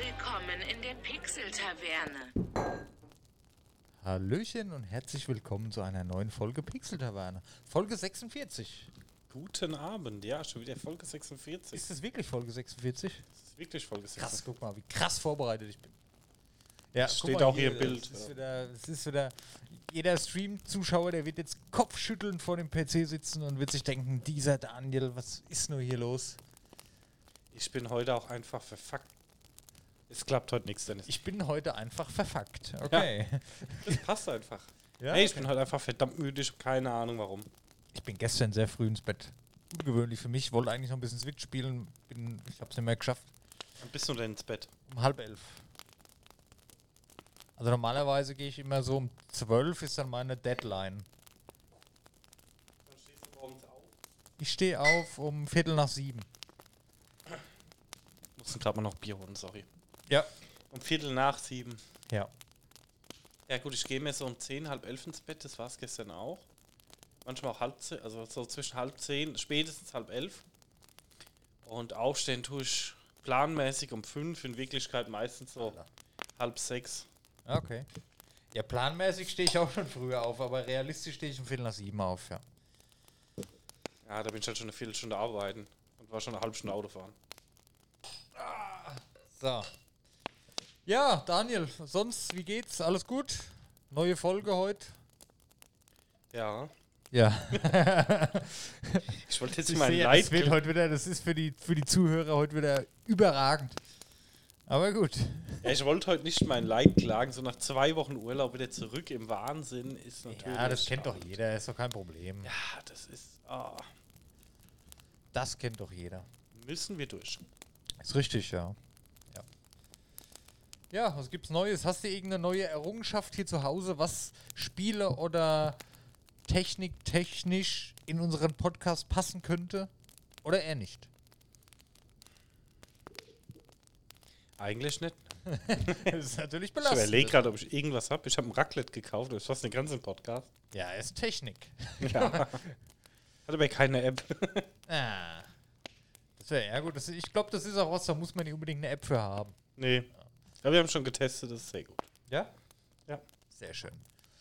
Willkommen in der Pixel-Taverne. Hallöchen und herzlich willkommen zu einer neuen Folge Pixel-Taverne. Folge 46. Guten Abend, ja, schon wieder Folge 46. Ist das wirklich Folge 46? Das ist wirklich Folge 46. Krass, guck mal, wie krass vorbereitet ich bin. Ja, Das guck steht mal auch hier im Bild. Es ist wieder, jeder Stream-Zuschauer, der wird jetzt kopfschüttelnd vor dem PC sitzen und wird sich denken, dieser Daniel, was ist nur hier los? Ich bin heute auch einfach verfuckt. Es klappt heute nichts, Dennis. Ich bin heute einfach verfuckt. Okay. Ja, Das passt einfach. ja, Hey, ich bin heute einfach verdammt müde, ich habe keine Ahnung warum. Ich bin gestern sehr früh ins Bett. Ungewöhnlich für mich. Wollte eigentlich noch ein bisschen Switch spielen. Ich habe es nicht mehr geschafft. Wann bist du denn ins Bett? Um 10:30. Also normalerweise gehe ich immer so um 12 ist dann meine Deadline. Wann stehst du morgens auf? Ich stehe auf um 6:45. Mussten gerade mal noch Bier holen, sorry. Ja. Um 7:15. Ja. Ja gut, ich gehe mir so um 10, halb 11 ins Bett, das war es gestern auch. Manchmal auch halb 10, also so zwischen halb 10, spätestens halb 11. Und aufstehen tue ich planmäßig um 5, in Wirklichkeit meistens so halb 6. Okay. Ja, planmäßig stehe ich auch schon früher auf, aber realistisch stehe ich um 6:45 auf, ja. Ja, da bin ich halt schon eine Viertelstunde arbeiten und war schon eine halbe Stunde Auto fahren. So. Ja, Daniel, sonst, wie geht's? Alles gut? Neue Folge heute? Ja, Ja. ich wollte jetzt Ich mein sehe, Leid... das wird heute wieder, das ist für die Zuhörer heute wieder überragend. Aber gut. Ja, ich wollte heute nicht mein Leid klagen, so nach 2 Wochen Urlaub wieder zurück im Wahnsinn ist natürlich... Ja, das kennt doch jeder, ist doch kein Problem. Ja, das ist... Das kennt doch jeder. müssen wir durch. Ist richtig, ja. Ja, was gibt's Neues? Hast du irgendeine neue Errungenschaft hier zu Hause, was Spiele oder technisch in unseren Podcast passen könnte? Oder eher nicht? Eigentlich nicht. Das ist natürlich Ich belastend. überlege gerade, ob ich irgendwas habe. Ich habe ein Raclette gekauft, das ist fast den ganzen Podcast. Ja, ist Technik. Ja. Hat aber keine App. Ah. Das wäre ja gut. Ich glaube, das ist auch was, da muss man nicht unbedingt eine App für haben. Nee. Aber wir haben schon getestet, das ist sehr gut. Ja? Ja. Sehr schön.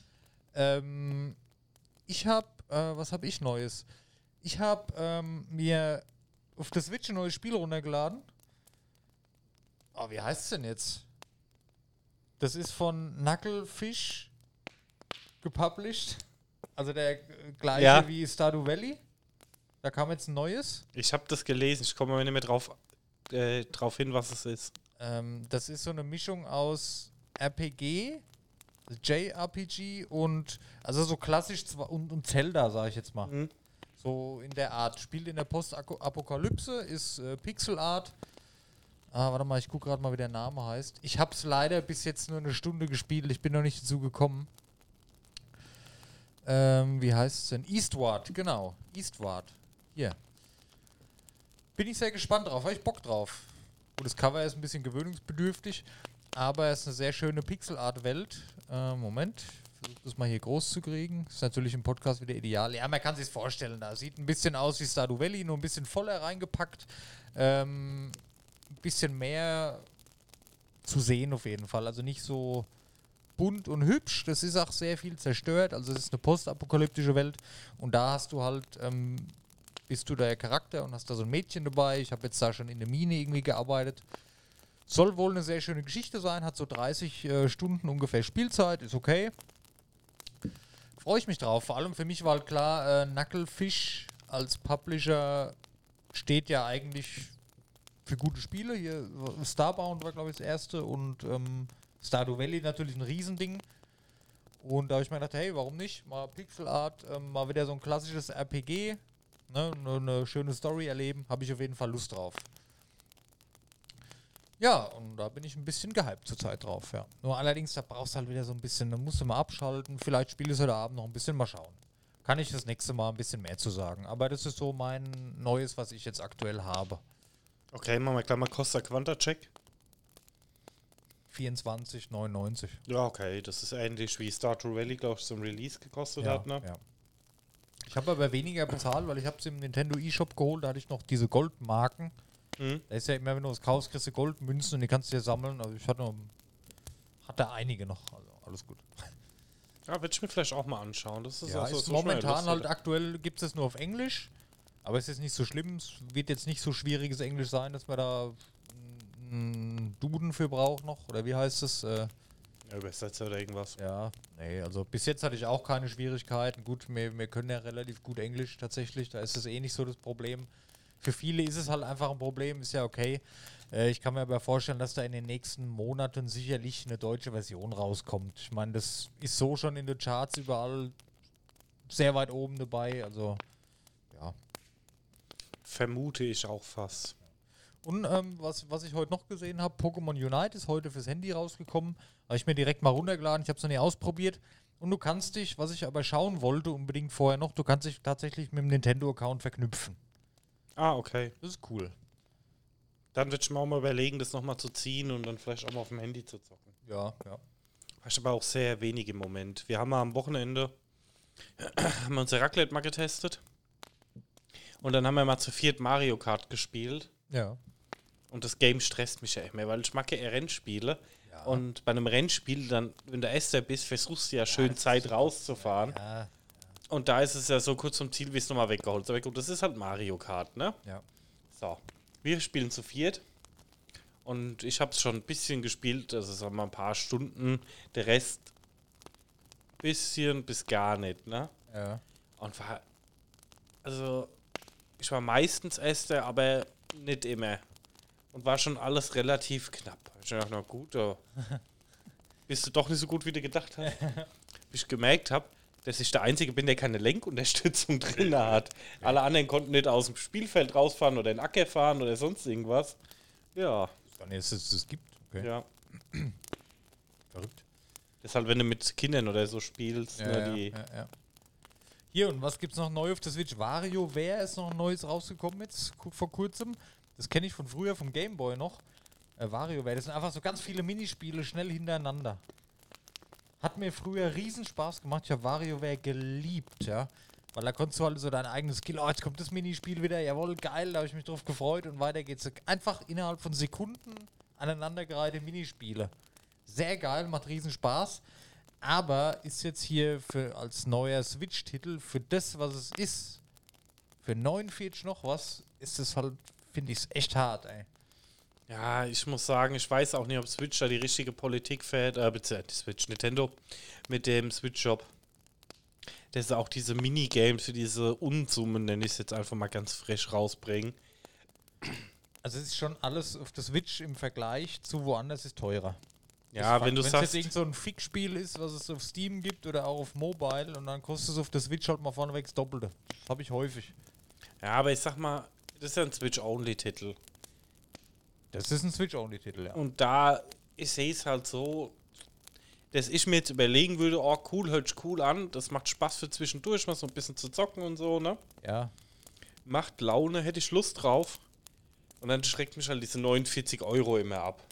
Ich habe, was habe ich Neues? Ich habe mir auf der Switch ein neues Spiel runtergeladen. Oh, wie heißt es denn jetzt? Das ist von Knucklefish gepublished. Also der gleiche wie Stardew Valley. Da kam jetzt ein neues. Ich habe das gelesen, ich komme aber nicht mehr drauf hin, was es ist. Das ist so eine Mischung aus RPG, JRPG und also so klassisch und Zelda, sage ich jetzt mal. Mhm. So in der Art. Spielt in der Postapokalypse, ist Pixelart. Warte mal, ich gucke gerade mal, wie der Name heißt. Ich habe es leider bis jetzt nur eine Stunde gespielt. Ich bin noch nicht dazu gekommen. Wie heißt es denn? Eastward, genau. Eastward. Hier. Bin ich sehr gespannt drauf. Habe ich Bock drauf. Gut, das Cover ist ein bisschen gewöhnungsbedürftig, aber es ist eine sehr schöne Pixelart-Welt. Moment, ich versuche das mal hier groß zu kriegen. Ist natürlich im Podcast wieder ideal. Ja, man kann sich vorstellen, da sieht ein bisschen aus wie Stardew Valley, nur ein bisschen voller reingepackt. Ein bisschen mehr zu sehen auf jeden Fall. Also nicht so bunt und hübsch. Das ist auch sehr viel zerstört. Also es ist eine postapokalyptische Welt und da hast du halt... bist du der Charakter und hast da so ein Mädchen dabei. Ich habe jetzt da schon in der Mine irgendwie gearbeitet. Soll wohl eine sehr schöne Geschichte sein, hat so 30 Stunden ungefähr Spielzeit, ist okay. Freue ich mich drauf. Vor allem für mich war halt klar, Knucklefish als Publisher steht ja eigentlich für gute Spiele. Hier Starbound war, glaube ich, das erste und Stardew Valley natürlich ein Riesending. Und da habe ich mir gedacht, hey, warum nicht? Mal Pixelart, mal wieder so ein klassisches RPG. Ne, eine schöne Story erleben, habe ich auf jeden Fall Lust drauf. Ja, und da bin ich ein bisschen gehypt zurzeit drauf, ja. Nur allerdings, da brauchst du halt wieder so ein bisschen, da musst du mal abschalten, vielleicht spiele ich es heute Abend noch ein bisschen, mal schauen. Kann ich das nächste Mal ein bisschen mehr zu sagen. Aber das ist so mein Neues, was ich jetzt aktuell habe. Okay, machen wir gleich mal Costa Quanta Check. 24,99. Ja, okay, das ist ähnlich wie Stardew Valley, glaube ich, zum Release gekostet hat, ne? Ja. Ich habe aber weniger bezahlt, weil ich habe es im Nintendo eShop geholt, da hatte ich noch diese Goldmarken. Da ist ja immer, wenn du was kaufst, kriegst du Goldmünzen und die kannst du dir sammeln. Also ich hatte einige noch, also alles gut. Ja, würde ich mir vielleicht auch mal anschauen. Das ist Ja, also ist so momentan schnell, halt aktuell gibt es nur auf Englisch, aber es ist nicht so schlimm. Es wird jetzt nicht so schwieriges Englisch sein, dass man da einen Duden für braucht noch, oder wie heißt es? Ja, Übersetzer oder irgendwas. Ja, nee, also bis jetzt hatte ich auch keine Schwierigkeiten. Gut, wir können ja relativ gut Englisch tatsächlich, da ist es eh nicht so das Problem. Für viele ist es halt einfach ein Problem, ist ja okay. Ich kann mir aber vorstellen, dass da in den nächsten Monaten sicherlich eine deutsche Version rauskommt. Ich meine, das ist so schon in den Charts überall sehr weit oben dabei, also ja. Vermute ich auch fast. Und was ich heute noch gesehen habe, Pokémon Unite ist heute fürs Handy rausgekommen. Habe ich mir direkt mal runtergeladen, ich habe es noch nie ausprobiert. Und du kannst dich, was ich aber schauen wollte, unbedingt vorher noch, du kannst dich tatsächlich mit dem Nintendo-Account verknüpfen. Ah, okay. Das ist cool. Dann würde ich mir auch mal überlegen, das nochmal zu ziehen und dann vielleicht auch mal auf dem Handy zu zocken. Ja. Hast aber auch sehr wenig im Moment. Wir haben mal am Wochenende haben wir unser Raclette mal getestet. Und dann haben wir mal zu viert Mario Kart gespielt. Ja. Und das Game stresst mich ja immer, weil ich mag ja eher Rennspiele. Ja. Und bei einem Rennspiel, dann, wenn du Ester bist, versuchst du ja schön Zeit rauszufahren. Ja. Und da ist es ja so kurz zum Ziel, wie es nochmal weggeholt. Aber gut, das ist halt Mario Kart, ne? Ja. So. Wir spielen zu viert. Und ich habe es schon ein bisschen gespielt, also sagen wir mal ein paar Stunden. Der Rest bisschen bis gar nicht, ne? Ja. Und war, also, ich war meistens Ester, aber nicht immer. Und war schon alles relativ knapp. Ich dachte, na gut, bist du doch nicht so gut, wie du gedacht hast. Bis ich gemerkt habe, dass ich der Einzige bin, der keine Lenkunterstützung drin hat. Alle anderen konnten nicht aus dem Spielfeld rausfahren oder in den Acker fahren oder sonst irgendwas. Ja. Dann ist es gibt. Okay. Ja. Verrückt. Deshalb, wenn du mit Kindern oder so spielst, Ja. Hier, und was gibt's noch neu auf der Switch? WarioWare ist noch ein neues rausgekommen jetzt, vor kurzem. Das kenne ich von früher, vom Gameboy noch. WarioWare, das sind einfach so ganz viele Minispiele schnell hintereinander. Hat mir früher riesen Spaß gemacht. Ich habe WarioWare geliebt, ja. Weil da konntest du halt so dein eigenes Skill, oh, jetzt kommt das Minispiel wieder, jawohl, geil, da habe ich mich drauf gefreut und weiter geht's. Einfach innerhalb von Sekunden aneinandergereihte Minispiele. Sehr geil, macht riesen Spaß. Aber ist jetzt hier als neuer Switch-Titel für das, was es ist, für 49 noch was, ist es halt, finde ich es echt hart, ey. Ja, ich muss sagen, ich weiß auch nicht, ob Switch da die richtige Politik fährt, beziehungsweise die Switch, Nintendo, mit dem Switch-Shop. Dass sie auch diese Minigames für diese Unsummen, nenne ich es jetzt einfach mal ganz frisch rausbringen. Also es ist schon alles auf der Switch im Vergleich zu woanders ist teurer. Ja, wenn du Wenn es sagst, jetzt irgend so ein Fick-Spiel ist, was es auf Steam gibt oder auch auf Mobile und dann kostet es auf der Switch halt mal vorneweg das Doppelte. Das habe ich häufig. ja, aber ich sag mal, das ist ja ein Switch-Only-Titel. Das ist ein Switch-Only-Titel, ja. Und da, ich sehe es halt so, dass ich mir jetzt überlegen würde, oh cool, hört sich cool an, das macht Spaß für zwischendurch, mal so ein bisschen zu zocken und so, ne? Ja. Macht Laune, hätte ich Lust drauf. Und dann schreckt mich halt diese 49 Euro immer ab.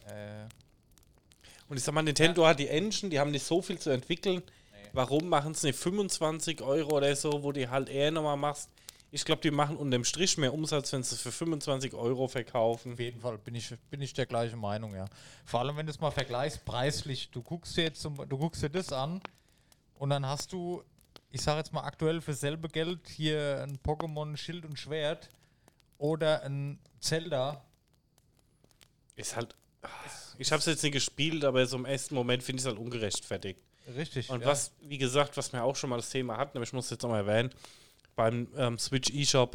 Und ich sag mal, Nintendo hat die Engine, die haben nicht so viel zu entwickeln. Nee. Warum machen es nicht 25 Euro oder so, wo die halt eher nochmal machst? Ich glaube, die machen unterm Strich mehr Umsatz, wenn sie es für 25 Euro verkaufen. Auf jeden Fall bin ich der gleichen Meinung, ja. Vor allem, wenn du es mal vergleichst, preislich. Du guckst dir das an und dann hast du, ich sage jetzt mal aktuell für selbe Geld hier ein Pokémon Schild und Schwert oder ein Zelda. Ist halt, ich habe es jetzt nicht gespielt, aber so im ersten Moment finde ich es halt ungerechtfertigt. Richtig. Und ja. was, wie gesagt, was wir auch schon mal das Thema hatten, aber ich muss es jetzt nochmal erwähnen, beim Switch eShop,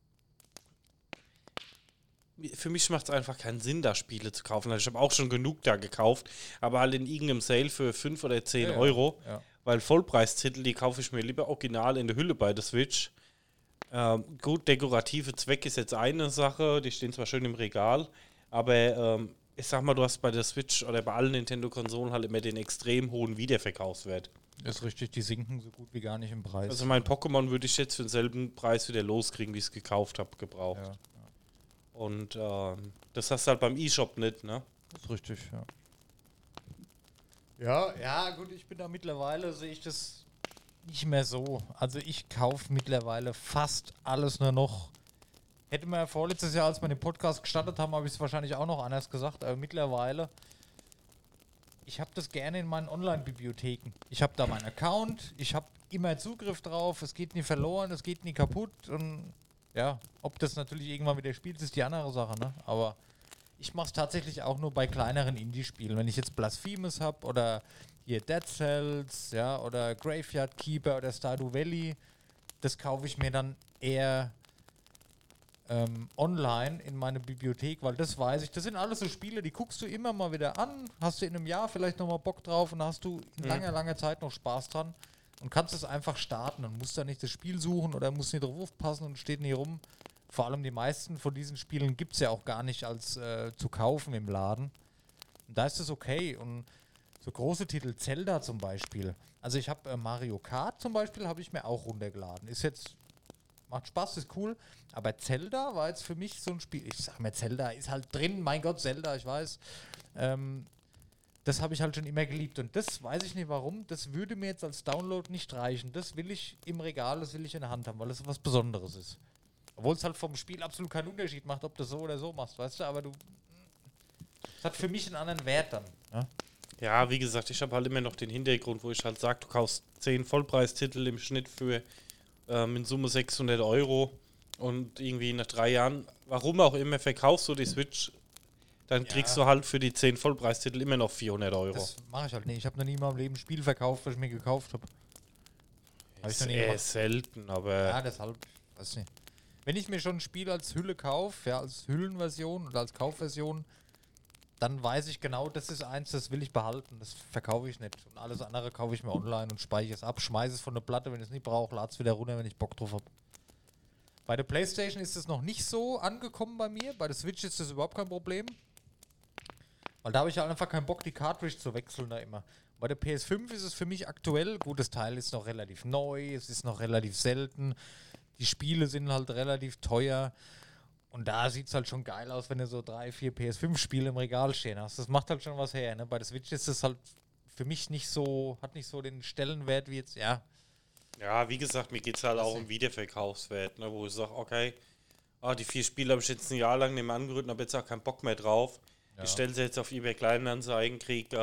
für mich macht es einfach keinen Sinn, da Spiele zu kaufen. Also ich habe auch schon genug da gekauft, aber halt in irgendeinem Sale für 5 oder 10 Euro, weil Vollpreistitel, die kaufe ich mir lieber original in der Hülle bei der Switch. Gut, dekorative Zweck ist jetzt eine Sache, die stehen zwar schön im Regal, aber ich sag mal, du hast bei der Switch oder bei allen Nintendo-Konsolen halt immer den extrem hohen Wiederverkaufswert. Das ist richtig, die sinken so gut wie gar nicht im Preis. Also mein Pokémon würde ich jetzt für denselben Preis wieder loskriegen, wie ich es gekauft habe, gebraucht. Ja. Und das hast du halt beim eShop nicht, ne? Das ist richtig, ja. Ja, gut, ich bin da mittlerweile, sehe ich das nicht mehr so. Also ich kaufe mittlerweile fast alles nur noch Hätte man ja vorletztes Jahr, als wir den Podcast gestartet haben, habe ich es wahrscheinlich auch noch anders gesagt. Aber mittlerweile, ich habe das gerne in meinen Online-Bibliotheken. Ich habe da meinen Account, ich habe immer Zugriff drauf, es geht nie verloren, es geht nie kaputt. Und ja, ob das natürlich irgendwann wieder spielt, ist die andere Sache, ne? Aber ich mache es tatsächlich auch nur bei kleineren Indie-Spielen. Wenn ich jetzt Blasphemous habe oder hier Dead Cells, ja, oder Graveyard Keeper oder Stardew Valley, das kaufe ich mir dann eher online in meine Bibliothek, weil das weiß ich, das sind alles so Spiele, die guckst du immer mal wieder an, hast du in einem Jahr vielleicht nochmal Bock drauf und hast du in langer Zeit noch Spaß dran und kannst es einfach starten und musst da nicht das Spiel suchen oder musst nicht drauf aufpassen und steht nie rum. Vor allem die meisten von diesen Spielen gibt es ja auch gar nicht als zu kaufen im Laden. Und da ist es okay. Und so große Titel, Zelda zum Beispiel. Also ich habe Mario Kart zum Beispiel, habe ich mir auch runtergeladen. Ist jetzt, macht Spaß, ist cool. Aber Zelda war jetzt für mich so ein Spiel. Ich sag mir, Zelda ist halt drin. Mein Gott, Zelda, ich weiß. Das habe ich halt schon immer geliebt. Und das weiß ich nicht warum. Das würde mir jetzt als Download nicht reichen. Das will ich im Regal, das will ich in der Hand haben, weil es was Besonderes ist. Obwohl es halt vom Spiel absolut keinen Unterschied macht, ob du so oder so machst, weißt du, aber es hat für mich einen anderen Wert dann. Ja, Ja, wie gesagt, ich habe halt immer noch den Hintergrund, wo ich halt sage, du kaufst 10 Vollpreistitel im Schnitt für in Summe 600 Euro und irgendwie nach 3 Jahren, warum auch immer, verkaufst du die Switch, dann kriegst du halt für die 10 Vollpreistitel immer noch 400 Euro. das mache ich halt nicht. Ich habe noch nie in meinem Leben ein Spiel verkauft, was ich mir gekauft habe. Das ist eher selten, aber Ja, deshalb, weiß nicht. Wenn ich mir schon ein Spiel als Hülle kaufe, ja, als Hüllenversion oder als Kaufversion, dann weiß ich genau, das ist eins, das will ich behalten, das verkaufe ich nicht. Und alles andere kaufe ich mir online und speichere es ab, schmeiße es von der Platte, wenn ich es nicht brauche, lade es wieder runter, wenn ich Bock drauf habe. Bei der PlayStation ist es noch nicht so angekommen bei mir, bei der Switch ist das überhaupt kein Problem. Weil da habe ich halt einfach keinen Bock, die Cartridge zu wechseln da immer. Bei der PS5 ist es für mich aktuell, gut, das Teil ist noch relativ neu, es ist noch relativ selten, die Spiele sind halt relativ teuer. Und da sieht es halt schon geil aus, wenn du so 3, 4 PS5-Spiele im Regal stehen hast. Das macht halt schon was her, ne? Bei der Switch ist es halt für mich nicht so, hat nicht so den Stellenwert wie jetzt, ja. ja, wie gesagt, mir geht es halt auch um Wiederverkaufswert, ne, wo ich sage, okay, die 4 Spiele habe ich jetzt ein Jahr lang nicht mehr angerührt und habe jetzt auch keinen Bock mehr drauf. Ja. Ich stelle sie jetzt auf eBay Kleinanzeigen, kriege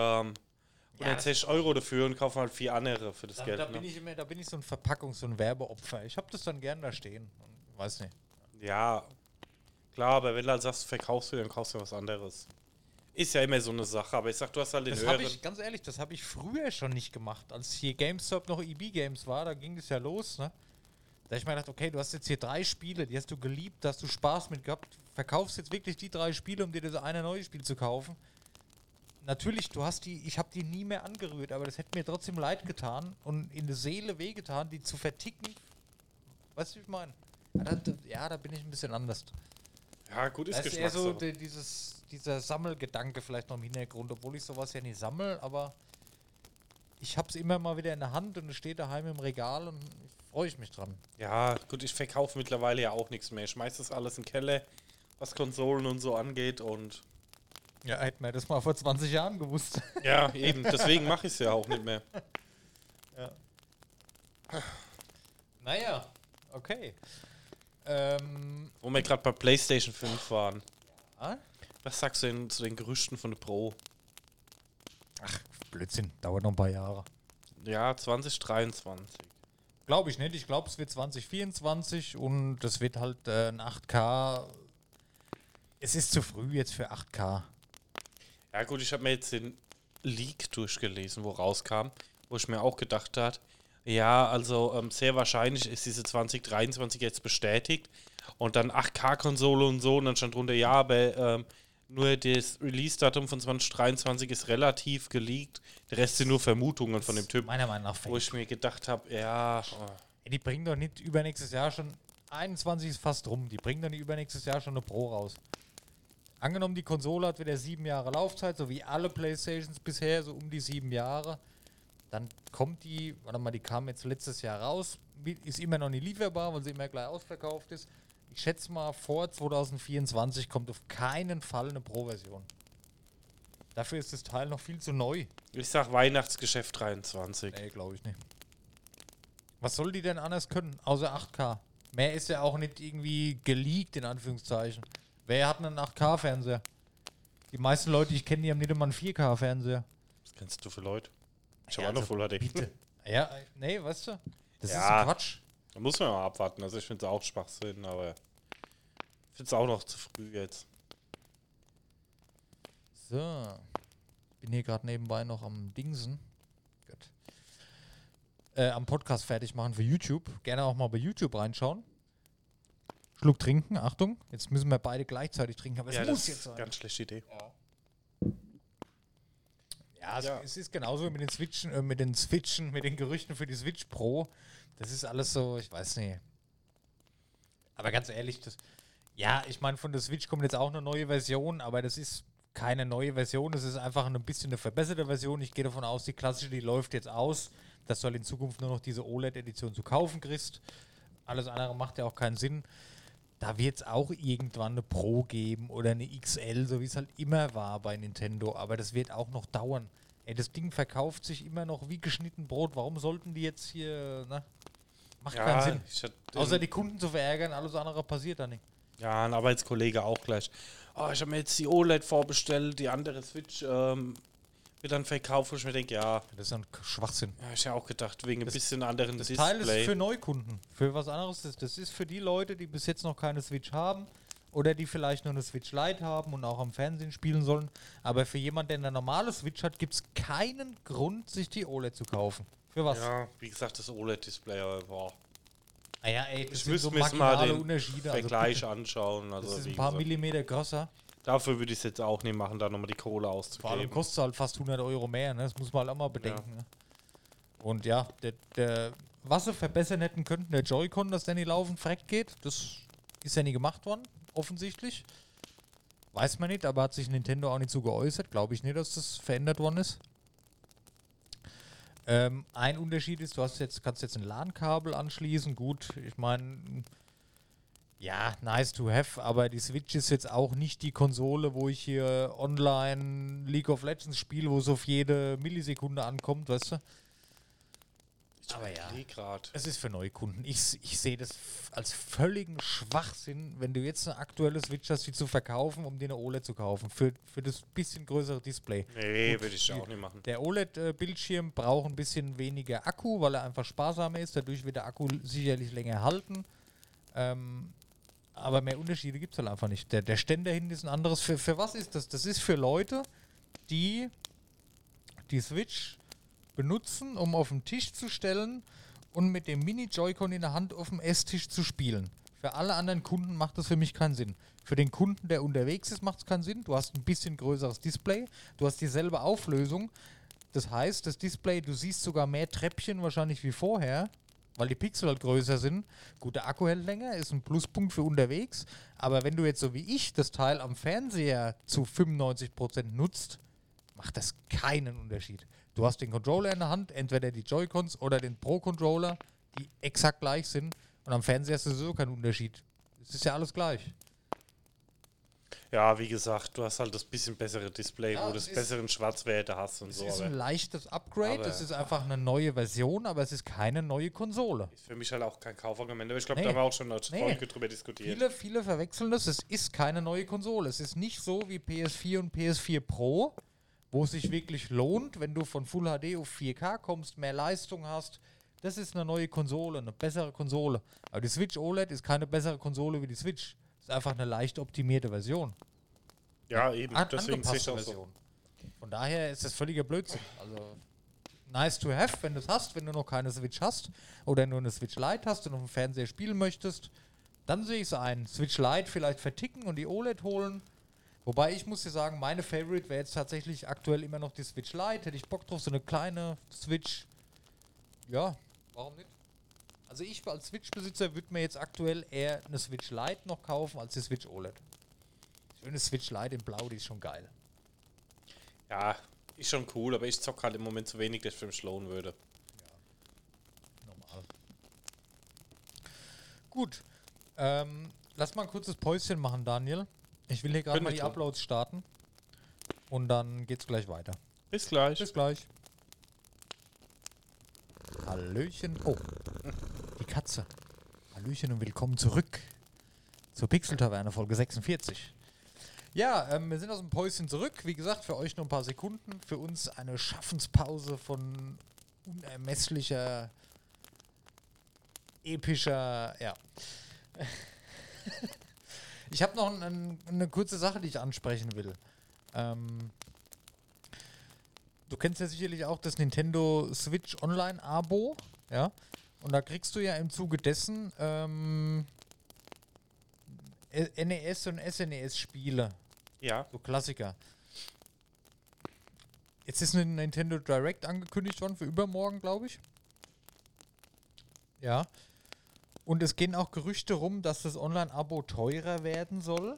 160 Euro dafür und kaufe halt 4 andere für das Geld. Da bin ich so ein so ein Werbeopfer. Ich habe das dann gern da stehen. Und weiß nicht. Ja, klar, aber wenn du halt sagst, verkaufst du, dann kaufst du was anderes. Ist ja immer so eine Sache, aber ich sag, du hast halt den Das habe höheren. ich, ganz ehrlich, das habe ich früher schon nicht gemacht. Als hier GameStop noch EB Games war, da ging es ja los, ne? Da hab ich mir gedacht, okay, du hast jetzt hier 3 Spiele, die hast du geliebt, da hast du Spaß mit gehabt, verkaufst jetzt wirklich die 3 Spiele, um dir das eine neue Spiel zu kaufen. Natürlich, ich habe die nie mehr angerührt, aber das hätte mir trotzdem leid getan und in der Seele wehgetan, die zu verticken. Weißt du, wie ich meine? Ja, da bin ich ein bisschen anders. Ja, gut, ist Das ist eher so Geschmackssache. dieser Sammelgedanke vielleicht noch im Hintergrund, obwohl ich sowas ja nicht sammle, aber ich habe es immer mal wieder in der Hand und es steht daheim im Regal und freue ich mich dran. Ja, gut, ich verkaufe mittlerweile ja auch nichts mehr. Ich schmeiß das alles in den Keller, was Konsolen und so angeht und Ja, hätten wir das mal vor 20 Jahren gewusst. ja, eben, deswegen mache ich es ja auch nicht mehr. Ja. Naja, okay. Wo wir gerade bei PlayStation 5 waren. Ah? Was sagst du denn zu den Gerüchten von der Pro? Blödsinn, dauert noch ein paar Jahre. Ja, 2023. Glaube ich nicht. Ich glaube, es wird 2024 und das wird halt ein 8K. Es ist zu früh jetzt für 8K. Ja gut, ich habe mir jetzt den Leak durchgelesen, wo rauskam, wo ich mir auch gedacht habe, ja, also sehr wahrscheinlich ist diese 2023 jetzt bestätigt und dann 8K-Konsole und so und dann stand drunter, ja, aber nur das Release-Datum von 2023 ist relativ geleakt, der Rest sind nur Vermutungen von dem Typ, Meiner Meinung nach wo ich mir gedacht habe, ja, Die bringen doch nicht übernächstes Jahr schon. 21 ist fast rum. Die bringen doch nicht übernächstes Jahr schon eine Pro raus. Angenommen, die Konsole hat wieder 7 Jahre Laufzeit, so wie alle Playstations bisher, so um die 7 Jahre. Dann kommt die, warte mal, die kam jetzt letztes Jahr raus, ist immer noch nicht lieferbar, weil sie immer gleich ausverkauft ist. Ich schätze mal, vor 2024 kommt auf keinen Fall eine Pro-Version. Dafür ist das Teil noch viel zu neu. ich sag Weihnachtsgeschäft 23. Nee, glaube ich nicht. Was soll die denn anders können, außer 8K? Mehr ist ja auch nicht irgendwie geleakt, in Anführungszeichen. Wer hat einen 8K-Fernseher? Die meisten Leute, die ich kenne, die haben nicht immer einen 4K-Fernseher. Was kennst du für Leute? Ich Ja, habe auch noch also Full HD. bitte. Ja, nee, weißt du? Das Ja. ist Quatsch. Da muss man mal abwarten. Also ich finde es auch Schwachsinn, aber ich finde es auch noch zu früh jetzt. So. Bin hier gerade nebenbei noch am Dingsen. Gut. Am Podcast fertig machen für YouTube. Gerne auch mal bei YouTube reinschauen. Schluck trinken, Achtung. Jetzt müssen wir beide gleichzeitig trinken, aber es muss jetzt ist sein. eine ganz schlechte Idee. Ja, Ja. es ist genauso mit den Gerüchten für die Switch Pro. Das ist alles so, ich weiß nicht. Aber ganz ehrlich, ich meine, von der Switch kommt jetzt auch eine neue Version, aber das ist keine neue Version, das ist einfach ein bisschen eine verbesserte Version. Ich gehe davon aus, die klassische, die läuft jetzt aus, dass du halt in Zukunft nur noch diese OLED-Edition zu kaufen kriegst. Alles andere macht ja auch keinen Sinn. Da wird es auch irgendwann eine Pro geben oder eine XL, so wie es halt immer war bei Nintendo. Aber das wird auch noch dauern. Ey, das Ding verkauft sich immer noch wie geschnitten Brot. Warum sollten die jetzt hier, ne? Macht keinen Sinn. ich hatte Außer die Kunden zu verärgern, alles andere passiert da nicht. Ja, ein Arbeitskollege auch gleich. Oh, ich habe mir jetzt die OLED vorbestellt, die andere Switch wird dann verkauft, wo ich mir denke, ja, Das ist ein Schwachsinn. ich ja auch gedacht, wegen ein bisschen anderen Das Display. Teil ist für Neukunden. Für was anderes. Das ist für die Leute, die bis jetzt noch keine Switch haben oder die vielleicht nur eine Switch Lite haben und auch am Fernsehen spielen sollen. Aber für jemanden, der eine normale Switch hat, gibt es keinen Grund, sich die OLED zu kaufen. Für was? Ja, wie gesagt, das OLED-Display, aber boah. Naja, ey, das Ich sind müsste so mir jetzt mal marginale den Unterschiede. Vergleich bitte. anschauen. Also, Das ist wie ein paar gesagt, Millimeter größer. dafür würde ich es jetzt auch nicht machen, da nochmal die Kohle Vor allem auszugeben. kostet es halt fast 100 Euro mehr. Ne? Das muss man halt auch mal bedenken. Ne? Und ja, was sie verbessern hätten könnten, der Joy-Con, dass der nicht laufend frackt geht, das ist ja nie gemacht worden, offensichtlich. Weiß man nicht, aber hat sich Nintendo auch nicht so geäußert. Glaube ich nicht, dass das verändert worden ist. Ein Unterschied ist, kannst jetzt ein LAN-Kabel anschließen. Gut, ich meine, ja, nice to have, aber die Switch ist jetzt auch nicht die Konsole, wo ich hier online League of Legends spiele, wo es auf jede Millisekunde ankommt, weißt du? Aber ja, Grad. es ist für Neukunden. Ich sehe das als völligen Schwachsinn, wenn du jetzt eine aktuelle Switch hast, die zu verkaufen, um dir eine OLED zu kaufen. Für das bisschen größere Display. Nee, würde ich auch nicht machen. Der OLED-Bildschirm braucht ein bisschen weniger Akku, weil er einfach sparsamer ist. Dadurch wird der Akku sicherlich länger halten. Aber mehr Unterschiede gibt es halt einfach nicht. Der Ständer hinten ist ein anderes. Für was ist das? Das ist für Leute, die die Switch benutzen, um auf den Tisch zu stellen und mit dem Mini-Joy-Con in der Hand auf dem Esstisch zu spielen. Für alle anderen Kunden macht das für mich keinen Sinn. Für den Kunden, der unterwegs ist, macht es keinen Sinn. Du hast ein bisschen größeres Display, du hast dieselbe Auflösung. Das heißt, das Display, du siehst sogar mehr Treppchen wahrscheinlich wie vorher, weil die Pixel halt größer sind. Gut, der Akku hält länger, ist ein Pluspunkt für unterwegs. Aber wenn du jetzt so wie ich das Teil am Fernseher zu 95% nutzt, macht das keinen Unterschied. Du hast den Controller in der Hand, entweder die Joy-Cons oder den Pro-Controller, die exakt gleich sind. Und am Fernseher hast du sowieso keinen Unterschied. Es ist ja alles gleich. Ja, wie gesagt, du hast halt das bisschen bessere Display, Ja, wo du es ist- besseren Schwarzwerte hast und Es so. ist Aber ein leichtes Upgrade, aber- es ist einfach eine neue Version, aber es ist keine neue Konsole. ist für mich halt auch kein Kaufargument. Aber ich glaube, Nee. da haben wir auch schon eine Nee. Folge drüber diskutiert. Viele verwechseln das, es ist keine neue Konsole. Es ist nicht so wie PS4 und PS4 Pro, wo es sich wirklich lohnt, wenn du von Full HD auf 4K kommst, mehr Leistung hast. Das ist eine neue Konsole, eine bessere Konsole. Aber die Switch OLED ist keine bessere Konsole wie die Switch. Es ist einfach eine leicht optimierte Version. Ja, eben. Deswegen sehe ich Angepasste auch so. Version. Von daher ist das völliger Blödsinn. Also nice to have, wenn du es hast, wenn du noch keine Switch hast oder nur eine Switch Lite hast und auf dem Fernseher spielen möchtest, dann sehe ich es ein. Switch Lite vielleicht verticken und die OLED holen. Wobei ich muss dir sagen, meine Favorite wäre jetzt tatsächlich aktuell immer noch die Switch Lite. Hätte ich Bock drauf, so eine kleine Switch. Ja, warum nicht? Also ich als Switch-Besitzer würde mir jetzt aktuell eher eine Switch Lite noch kaufen als die Switch OLED. Ich finde eine Switch Lite in Blau, die ist schon geil. Ja, ist schon cool, aber ich zocke halt im Moment zu wenig, dass ich für mich lohnen würde. Normal. Gut. Lass mal ein kurzes Päuschen machen, Daniel. Ich will hier gerade Können mal wir die tun. Uploads starten. Und dann geht's gleich weiter. Bis gleich. Bis gleich. Hallöchen. Oh. Die Katze. Hallöchen und willkommen zurück zur Pixel-Taverne, Folge 46. Ja, wir sind aus dem Päuschen zurück. Wie gesagt, für euch nur ein paar Sekunden. Für uns eine Schaffenspause von unermesslicher, epischer, ja. Ich habe noch eine kurze Sache, die ich ansprechen will. Du kennst ja sicherlich auch das Nintendo Switch Online-Abo, ja? Und da kriegst du ja im Zuge dessen NES und SNES-Spiele. Ja. So Klassiker. Jetzt ist ein Nintendo Direct angekündigt worden für übermorgen, glaube ich. Ja. Und es gehen auch Gerüchte rum, dass das Online-Abo teurer werden soll.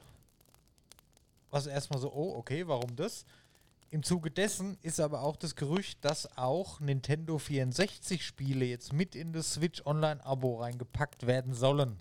Was erstmal so, oh, okay, warum das? Im Zuge dessen ist aber auch das Gerücht, dass auch Nintendo 64-Spiele jetzt mit in das Switch Online-Abo reingepackt werden sollen.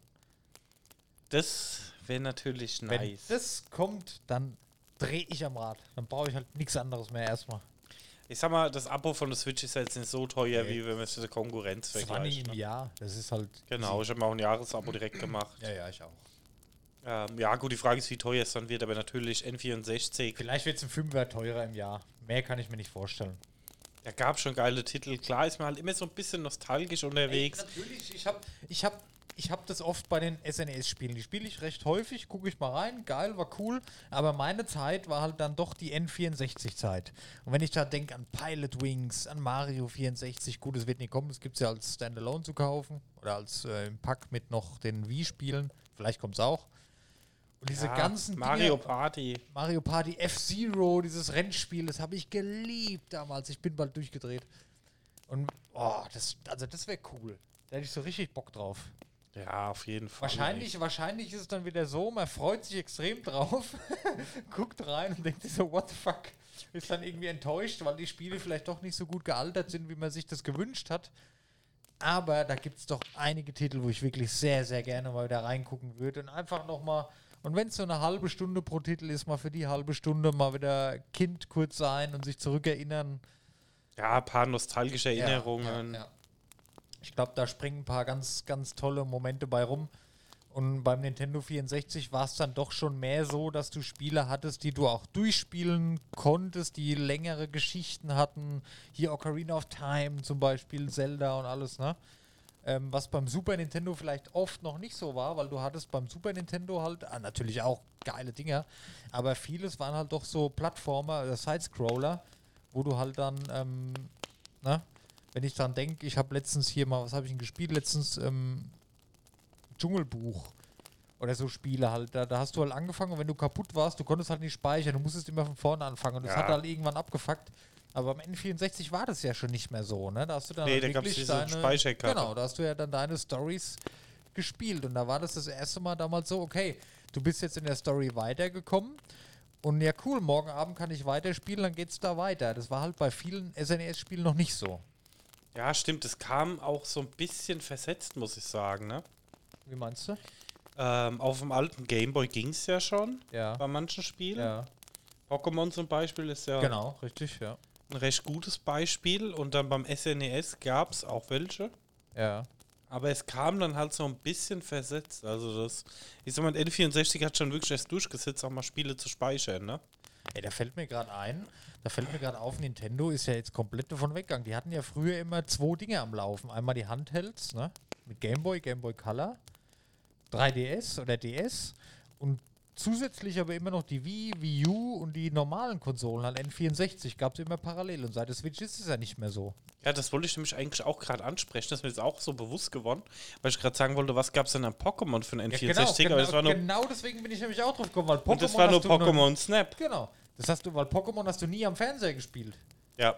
Das wäre natürlich Wenn nice. das kommt, dann drehe ich am Rad. Dann brauche ich halt nichts anderes mehr erstmal. Ich sag mal, das Abo von der Switch ist jetzt nicht so teuer, Nee. wie wenn man es mit der Konkurrenz 20 vergleicht. im Ne? Jahr, das ist halt... Genau, ich habe mir auch ein Jahresabo direkt gemacht. Ja, ich auch. Ja, gut, die Frage ist, wie teuer es dann wird, aber natürlich N64. Vielleicht wird es ein Fünfer teurer im Jahr. Mehr kann ich mir nicht vorstellen. Da gab schon geile Titel. Klar ist man halt immer so ein bisschen nostalgisch unterwegs. Natürlich, ich hab das oft bei den SNES-Spielen. Die spiele ich recht häufig, gucke ich mal rein, geil, war cool. Aber meine Zeit war halt dann doch die N64-Zeit. Und wenn ich da denke an Pilot Wings, an Mario 64, gut, es wird nicht kommen, das gibt es ja als Standalone zu kaufen. Oder als im Pack mit noch den Wii-Spielen. Vielleicht kommt es auch. Und diese ganzen Mario Dinger, Party. Mario Party, F-Zero, dieses Rennspiel, das habe ich geliebt damals. Ich bin bald durchgedreht. Und, das wäre cool. Da hätte ich so richtig Bock drauf. Ja, auf jeden Fall. Wahrscheinlich ist es dann wieder so, man freut sich extrem drauf, guckt rein und denkt sich so, what the fuck? Ist dann irgendwie enttäuscht, weil die Spiele vielleicht doch nicht so gut gealtert sind, wie man sich das gewünscht hat. Aber da gibt es doch einige Titel, wo ich wirklich sehr, sehr gerne mal wieder reingucken würde und einfach nochmal, und wenn es so eine halbe Stunde pro Titel ist, mal für die halbe Stunde mal wieder Kind kurz sein und sich zurückerinnern. Ja, ein paar nostalgische Erinnerungen. Ja. Ich glaube, da springen ein paar ganz, ganz tolle Momente bei rum. Und beim Nintendo 64 war es dann doch schon mehr so, dass du Spiele hattest, die du auch durchspielen konntest, die längere Geschichten hatten. Hier Ocarina of Time zum Beispiel, Zelda und alles, ne? Was beim Super Nintendo vielleicht oft noch nicht so war, weil du hattest beim Super Nintendo halt, natürlich auch geile Dinger, aber vieles waren halt doch so Plattformer oder Sidescroller, wo du halt dann, wenn ich dran denke, ich habe letztens hier mal, was habe ich denn gespielt? Letztens Dschungelbuch oder so Spiele halt. Da hast du halt angefangen und wenn du kaputt warst, du konntest halt nicht speichern, du musstest immer von vorne anfangen und das hat halt irgendwann abgefuckt. Aber beim N64 war das ja schon nicht mehr so, ne? Da hast du dann da gab es diese Speicherkarte. Genau, da hast du ja dann deine Stories gespielt und da war das erste Mal damals so, okay, du bist jetzt in der Story weitergekommen und ja cool, morgen Abend kann ich weiterspielen, dann geht's da weiter. Das war halt bei vielen SNES-Spielen noch nicht so. Ja, stimmt, es kam auch so ein bisschen versetzt, muss ich sagen, ne? Wie meinst du? Auf dem alten Gameboy ging es ja schon, Ja. bei manchen Spielen. Ja. Pokémon zum Beispiel ist ja Genau, richtig, ja. ein recht gutes Beispiel. Und dann beim SNES gab es auch welche. Ja. Aber es kam dann halt so ein bisschen versetzt. Also das, ich sag mal, N64 hat schon wirklich erst durchgesetzt, auch mal Spiele zu speichern, ne? Ey, da fällt mir gerade auf, Nintendo ist ja jetzt komplett davon weggegangen. Die hatten ja früher immer 2 Dinge am Laufen. Einmal die Handhelds, ne? Mit Gameboy Color, 3DS oder DS und zusätzlich aber immer noch die Wii U und die normalen Konsolen, halt N64, gab es immer parallel. Und seit der Switch ist es ja nicht mehr so. Ja, das wollte ich nämlich eigentlich auch gerade ansprechen. Das ist mir jetzt auch so bewusst geworden, weil ich gerade sagen wollte, was gab es denn an Pokémon für einen N64? Aber das war nur, genau deswegen bin ich nämlich auch drauf gekommen, weil Pokémon und das war nur hast du noch- Pokémon Snap. Genau. Weil Pokémon hast du nie am Fernseher gespielt. Ja.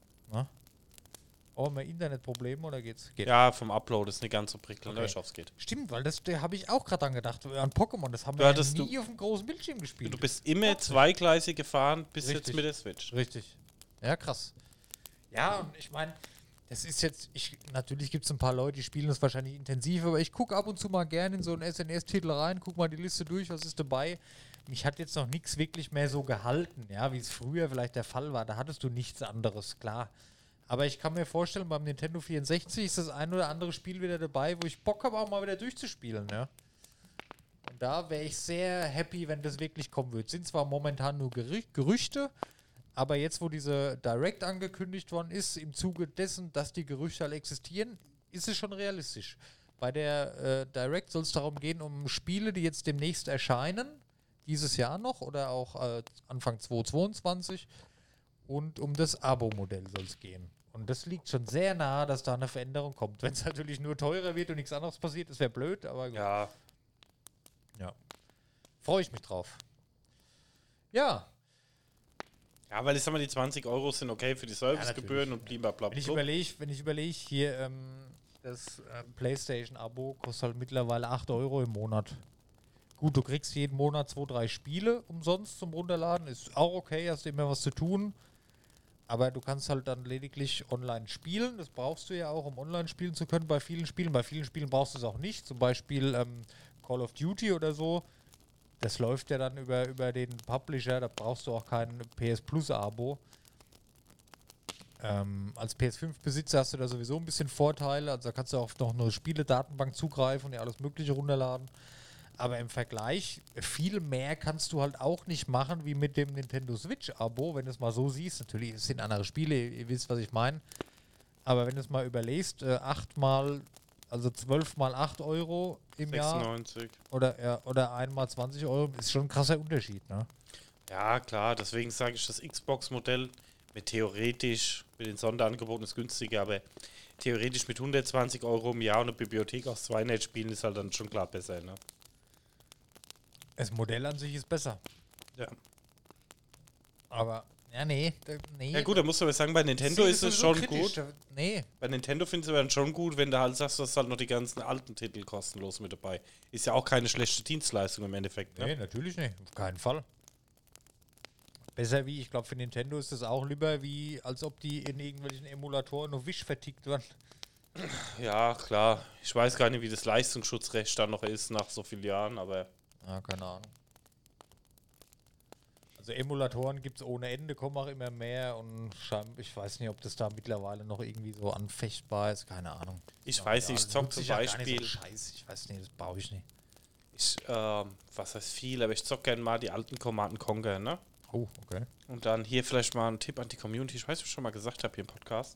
Oh, mal Internetprobleme oder geht's? Geht. Ja, vom Upload ist nicht ganz so prickelnd, Okay. aber ich hoffe, es geht. Stimmt, weil da habe ich auch gerade dran gedacht. An Pokémon, das haben Du wir hattest nie auf dem großen Bildschirm gespielt. Du bist immer zweigleisig gefahren, bis Richtig. jetzt mit der Switch. Richtig. Ja, krass. Ja, und ich meine, das ist jetzt, natürlich gibt es ein paar Leute, die spielen das wahrscheinlich intensiv, aber ich gucke ab und zu mal gerne in so einen SNES-Titel rein, guck mal die Liste durch, was ist dabei. Mich hat jetzt noch nichts wirklich mehr so gehalten, ja, wie es früher vielleicht der Fall war. Da hattest du nichts anderes, klar. Aber ich kann mir vorstellen, beim Nintendo 64 ist das ein oder andere Spiel wieder dabei, wo ich Bock habe, auch mal wieder durchzuspielen, ja. Und da wäre ich sehr happy, wenn das wirklich kommen würde. Sind zwar momentan nur Gerüchte, aber jetzt, wo diese Direct angekündigt worden ist, im Zuge dessen, dass die Gerüchte halt existieren, ist es schon realistisch. Bei der Direct soll es darum gehen, um Spiele, die jetzt demnächst erscheinen, dieses Jahr noch oder auch Anfang 2022, und um das Abo-Modell soll es gehen. Und das liegt schon sehr nahe, dass da eine Veränderung kommt. Wenn es natürlich nur teurer wird und nichts anderes passiert, das wäre blöd, aber Ja, ja. Freue ich mich drauf. Ja, ja, weil ich sag mal, die 20 Euro sind okay für die Servicegebühren und blablabla. wenn ich überlege, hier das PlayStation-Abo kostet halt mittlerweile 8 Euro im Monat. Gut, du kriegst jeden Monat 2, 3 Spiele umsonst zum Runterladen. Ist auch okay, hast du immer was zu tun. Aber du kannst halt dann lediglich online spielen. Das brauchst du ja auch, um online spielen zu können bei vielen Spielen. Bei vielen Spielen brauchst du es auch nicht. Zum Beispiel Call of Duty oder so. Das läuft ja dann über den Publisher. Da brauchst du auch kein PS Plus-Abo. Als PS5-Besitzer hast du da sowieso ein bisschen Vorteile. Also da kannst du auf noch eine Spiele-Datenbank zugreifen und ja alles Mögliche runterladen. Aber im Vergleich, viel mehr kannst du halt auch nicht machen wie mit dem Nintendo Switch-Abo, wenn du es mal so siehst. Natürlich, es sind andere Spiele, ihr wisst, was ich meine. Aber wenn du es mal überlegst, 12 mal 8 Euro im 96. Jahr oder einmal 20 Euro, ist schon ein krasser Unterschied, ne? Ja, klar, deswegen sage ich, das Xbox-Modell mit theoretisch, mit den Sonderangeboten ist günstiger, aber theoretisch mit 120 Euro im Jahr und eine Bibliothek aus 200 Spielen ist halt dann schon klar besser, ne? Das Modell an sich ist besser. Ja. Aber, ja, nee. Ja gut, da musst du aber sagen, bei Nintendo ist es schon gut. Nee. Bei Nintendo findest du dann schon gut, wenn du halt sagst, du hast halt noch die ganzen alten Titel kostenlos mit dabei. Ist ja auch keine schlechte Dienstleistung im Endeffekt, ne? Nee, natürlich nicht. Auf keinen Fall. Besser wie, ich glaube, für Nintendo ist das auch lieber, wie als ob die in irgendwelchen Emulatoren nur Wisch vertickt werden. Ja, klar. Ich weiß gar nicht, wie das Leistungsschutzrecht dann noch ist nach so vielen Jahren, aber Ja, keine Ahnung. Also Emulatoren gibt es ohne Ende, kommen auch immer mehr und ich weiß nicht, ob das da mittlerweile noch irgendwie so anfechtbar ist, keine Ahnung. ich weiß nicht, ich zock zum Beispiel, So Scheiß, ich weiß nicht, das brauche ich nicht. was heißt viel, aber ich zock gerne mal die alten Command & Conquer, ne? Oh, okay. Und dann hier vielleicht mal ein Tipp an die Community, ich weiß, was ich schon mal gesagt habe hier im Podcast.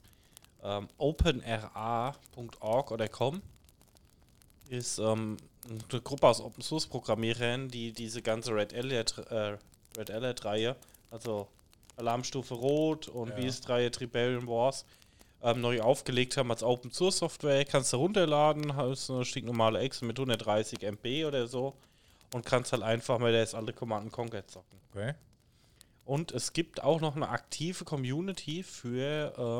openra.org oder com ist eine Gruppe aus Open Source Programmierern, die diese ganze Red Alert-Reihe, also Alarmstufe Rot und Beast-Reihe Tribarian Wars, neu aufgelegt haben als Open Source Software. Kannst du runterladen, hast eine stinknormale Exe mit 130 MB oder so und kannst halt einfach mal das alte Command & Conquer zocken. Okay. Und es gibt auch noch eine aktive Community für,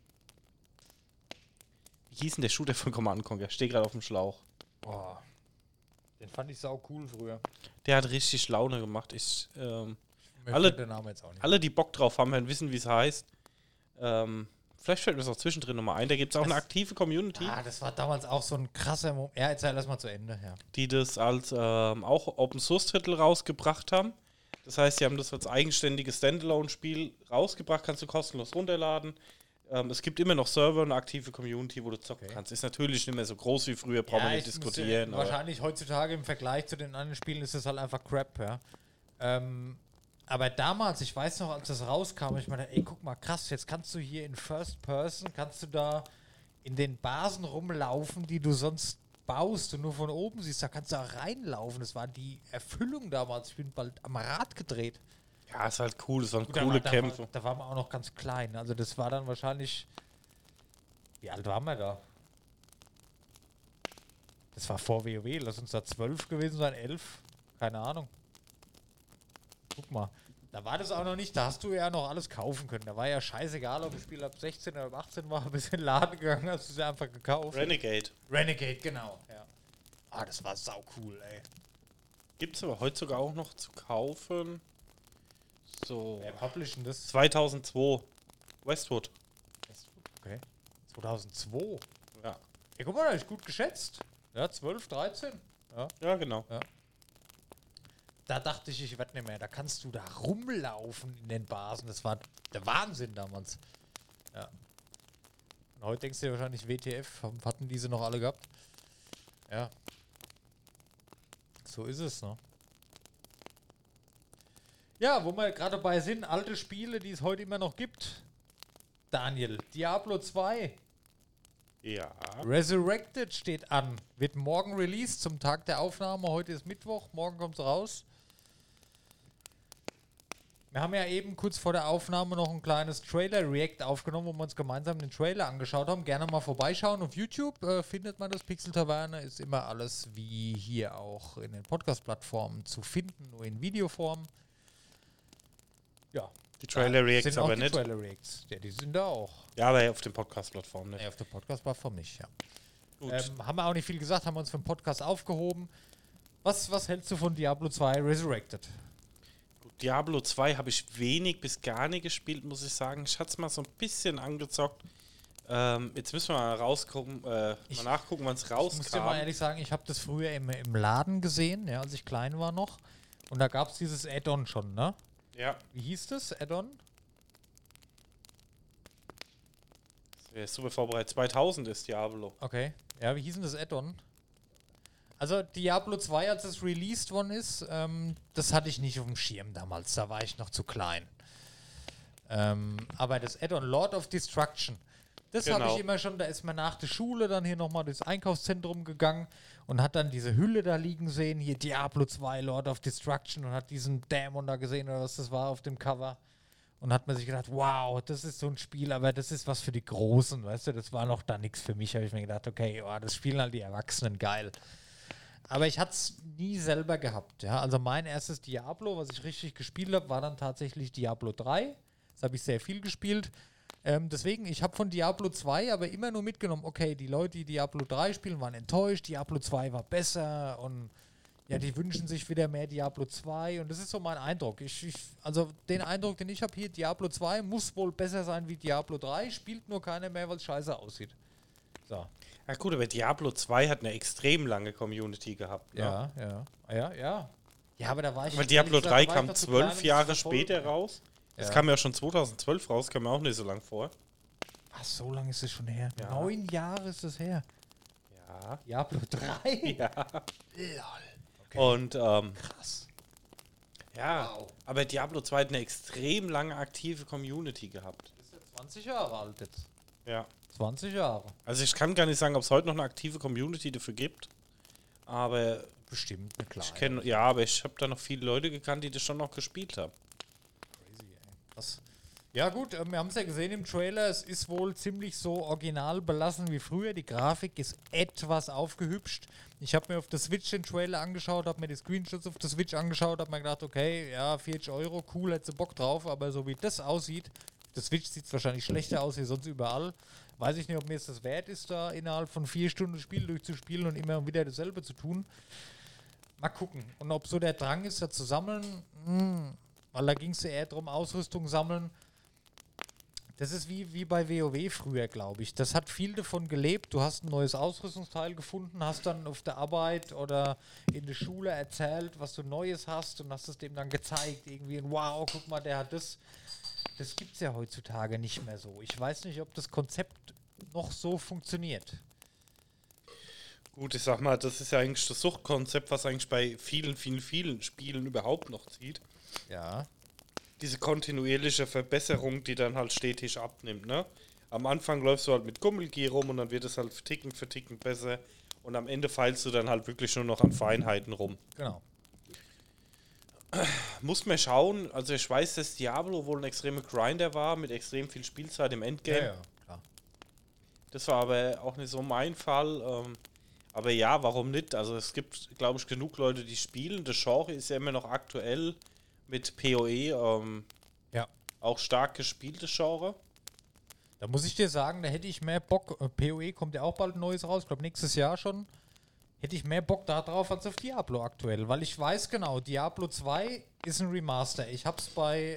wie hieß denn der Shooter von Command & Conquer? Steht gerade auf dem Schlauch. Boah. Den fand ich sau cool früher. Der hat richtig Laune gemacht. Mir Alle- fällt der Name jetzt auch nicht. Alle, die Bock drauf haben, werden wissen, wie es heißt. Vielleicht fällt mir das auch zwischendrin nochmal ein. Da gibt es auch eine aktive Community, Das war damals auch so ein krasser Moment. Ja, erzähl erst mal zu Ende, ja. die das als auch Open-Source-Titel rausgebracht haben. Das heißt, sie haben das als eigenständiges Standalone-Spiel rausgebracht, kannst du kostenlos runterladen. Es gibt immer noch Server und eine aktive Community, wo du zocken kannst. Ist natürlich nicht mehr so groß wie früher, brauchen wir nicht diskutieren. Aber Wahrscheinlich heutzutage im Vergleich zu den anderen Spielen ist es halt einfach Crap, ja. Aber damals, ich weiß noch, als das rauskam, ich meine, ey, guck mal, krass, jetzt kannst du hier in First Person, kannst du da in den Basen rumlaufen, die du sonst baust und nur von oben siehst, da kannst du da reinlaufen. Das war die Erfüllung damals. Ich bin bald am Rad gedreht. ja, ist halt cool, es waren Gut, coole da Kämpfe. Da waren wir auch noch ganz klein. Also das war dann wahrscheinlich... Wie alt waren wir da? Das war vor WoW. Lass uns da 12 gewesen sein, 11. Keine Ahnung. Guck mal. Da war das auch noch nicht. Da hast du ja noch alles kaufen können. Da war ja scheißegal, ob das Spiel ab 16 oder ab 18 war. Bis in den Laden gegangen, hast du es einfach gekauft. Renegade. Renegade, genau. Ja. Das war sau cool, ey. Gibt es aber heute sogar auch noch zu kaufen. So. Wer publishen das? 2002. Westwood. Okay. 2002. Ja. Ja, guck mal, da ist gut geschätzt. Ja, 12, 13. Ja. Ja, genau. Da dachte ich werde nicht mehr. Da kannst du da rumlaufen in den Basen. Das war der Wahnsinn damals. Ja. Heute denkst du dir wahrscheinlich WTF, hatten diese noch alle gehabt? Ja. So ist es, ne? Ja, wo wir gerade dabei sind, alte Spiele, die es heute immer noch gibt. Daniel, Diablo 2. Ja. Resurrected steht an. Wird morgen released zum Tag der Aufnahme. Heute ist Mittwoch, morgen kommt es raus. Wir haben ja eben kurz vor der Aufnahme noch ein kleines Trailer-React aufgenommen, wo wir uns gemeinsam den Trailer angeschaut haben. Gerne mal vorbeischauen. Auf YouTube findet man das Pixel Taverne. Ist immer alles wie hier auch in den Podcast-Plattformen zu finden, nur in Videoform. Ja. Die Trailer-Reacts aber nicht. Trailer-Reacts. Ja, die sind da auch. Ja, aber auf den Podcast-Plattformen nicht. Nee, auf der Podcast-Plattform nicht, ja. Gut. Haben wir auch nicht viel gesagt, haben wir uns für den Podcast aufgehoben. Was hältst du von Diablo 2 Resurrected? Diablo 2 habe ich wenig bis gar nicht gespielt, muss ich sagen. Ich hatte es mal so ein bisschen angezockt. Jetzt müssen wir mal mal nachgucken, wann es Ich rauskam. muss dir mal ehrlich sagen, ich habe das früher im Laden gesehen, ja, als ich klein war noch. Und da gab es dieses Add-on schon, ne? Ja. Wie hieß das, Add-on? Ja, super vorbereitet. 2000 ist Diablo. Okay. Ja, wie hieß denn das Add-on? Also Diablo 2, als es released worden ist, das hatte ich nicht auf dem Schirm damals. Da war ich noch zu klein. Aber das Add-on Lord of Destruction, das habe ich immer schon, da ist man nach der Schule dann hier nochmal durchs Einkaufszentrum gegangen und hat dann diese Hülle da liegen sehen, hier Diablo 2 Lord of Destruction, und hat diesen Dämon da gesehen oder was das war auf dem Cover. Und hat man sich gedacht, wow, das ist so ein Spiel, aber das ist was für die Großen, weißt du, das war noch da nichts für mich. Habe ich mir gedacht, okay, oh, das spielen halt die Erwachsenen, geil. Aber ich hatte es nie selber gehabt. Ja? Also mein erstes Diablo, was ich richtig gespielt habe, war dann tatsächlich Diablo 3. Das habe ich sehr viel gespielt. Deswegen, ich habe von Diablo 2 aber immer nur mitgenommen, okay, die Leute, die Diablo 3 spielen, waren enttäuscht, Diablo 2 war besser und ja, die wünschen sich wieder mehr Diablo 2 und das ist so mein Eindruck. Also den Eindruck, den ich habe hier, Diablo 2 muss wohl besser sein wie Diablo 3, spielt nur keiner mehr, weil es scheiße aussieht. So. Ja gut, aber Diablo 2 hat eine extrem lange Community gehabt. Ne? Ja, aber da war ich... Weil Diablo 3 kam noch zu 12 klein, um Jahre zu verfolgen. später raus. Das Ja. kam ja schon 2012 raus, kam mir auch nicht so lang vor. Ach, so lange ist es schon her. Ja. 9 Jahre ist es her. Ja. Diablo 3? Ja. Okay. Und Krass. ja, Wow. aber Diablo 2 hat eine extrem lange aktive Community gehabt. Ist ja 20 Jahre alt jetzt. Ja. 20 Jahre. Also ich kann gar nicht sagen, ob es heute noch eine aktive Community dafür gibt. Aber Bestimmt, eine kleine. aber ich habe da noch viele Leute gekannt, die das schon noch gespielt haben. Crazy, ey. Krass. Ja gut, wir haben es ja gesehen im Trailer, es ist wohl ziemlich so original belassen wie früher. Die Grafik ist etwas aufgehübscht. Ich habe mir auf der Switch den Trailer angeschaut, habe mir die Screenshots auf der Switch angeschaut, habe mir gedacht, okay, ja, 40 €, cool, hätte sie Bock drauf, aber so wie das aussieht, auf der Switch sieht es wahrscheinlich schlechter aus wie sonst überall. Weiß ich nicht, ob mir es das wert ist, da innerhalb von 4 Stunden das Spiel durchzuspielen und immer wieder dasselbe zu tun. Mal gucken. Und ob so der Drang ist, da zu sammeln, weil da ging es ja eher darum, Ausrüstung sammeln. Das ist wie bei WoW früher, glaube ich. Das hat viel davon gelebt. Du hast ein neues Ausrüstungsteil gefunden, hast dann auf der Arbeit oder in der Schule erzählt, was du Neues hast und hast es dem dann gezeigt. Irgendwie, wow, guck mal, der hat das. Das gibt es ja heutzutage nicht mehr so. Ich weiß nicht, ob das Konzept noch so funktioniert. Gut, ich sag mal, das ist ja eigentlich das Suchtkonzept, was eigentlich bei vielen, vielen, vielen Spielen überhaupt noch zieht. Ja. Diese kontinuierliche Verbesserung, die dann halt stetig abnimmt, ne? Am Anfang läufst du halt mit Gummelgier rum und dann wird es halt Ticken für Ticken besser und am Ende feilst du dann halt wirklich nur noch an Feinheiten rum. Genau. Muss man schauen, also ich weiß, dass Diablo wohl ein extremer Grinder war, mit extrem viel Spielzeit im Endgame. Ja, klar. Das war aber auch nicht so mein Fall. Aber ja, warum nicht? Also es gibt, glaube ich, genug Leute, die spielen. Das Genre ist ja immer noch aktuell mit PoE auch stark gespieltes Genre. Da muss ich dir sagen, da hätte ich mehr Bock. PoE kommt ja auch bald ein neues raus, ich glaube nächstes Jahr schon. Hätte ich mehr Bock da drauf als auf Diablo aktuell, weil ich weiß genau, Diablo 2 ist ein Remaster. Ich hab's bei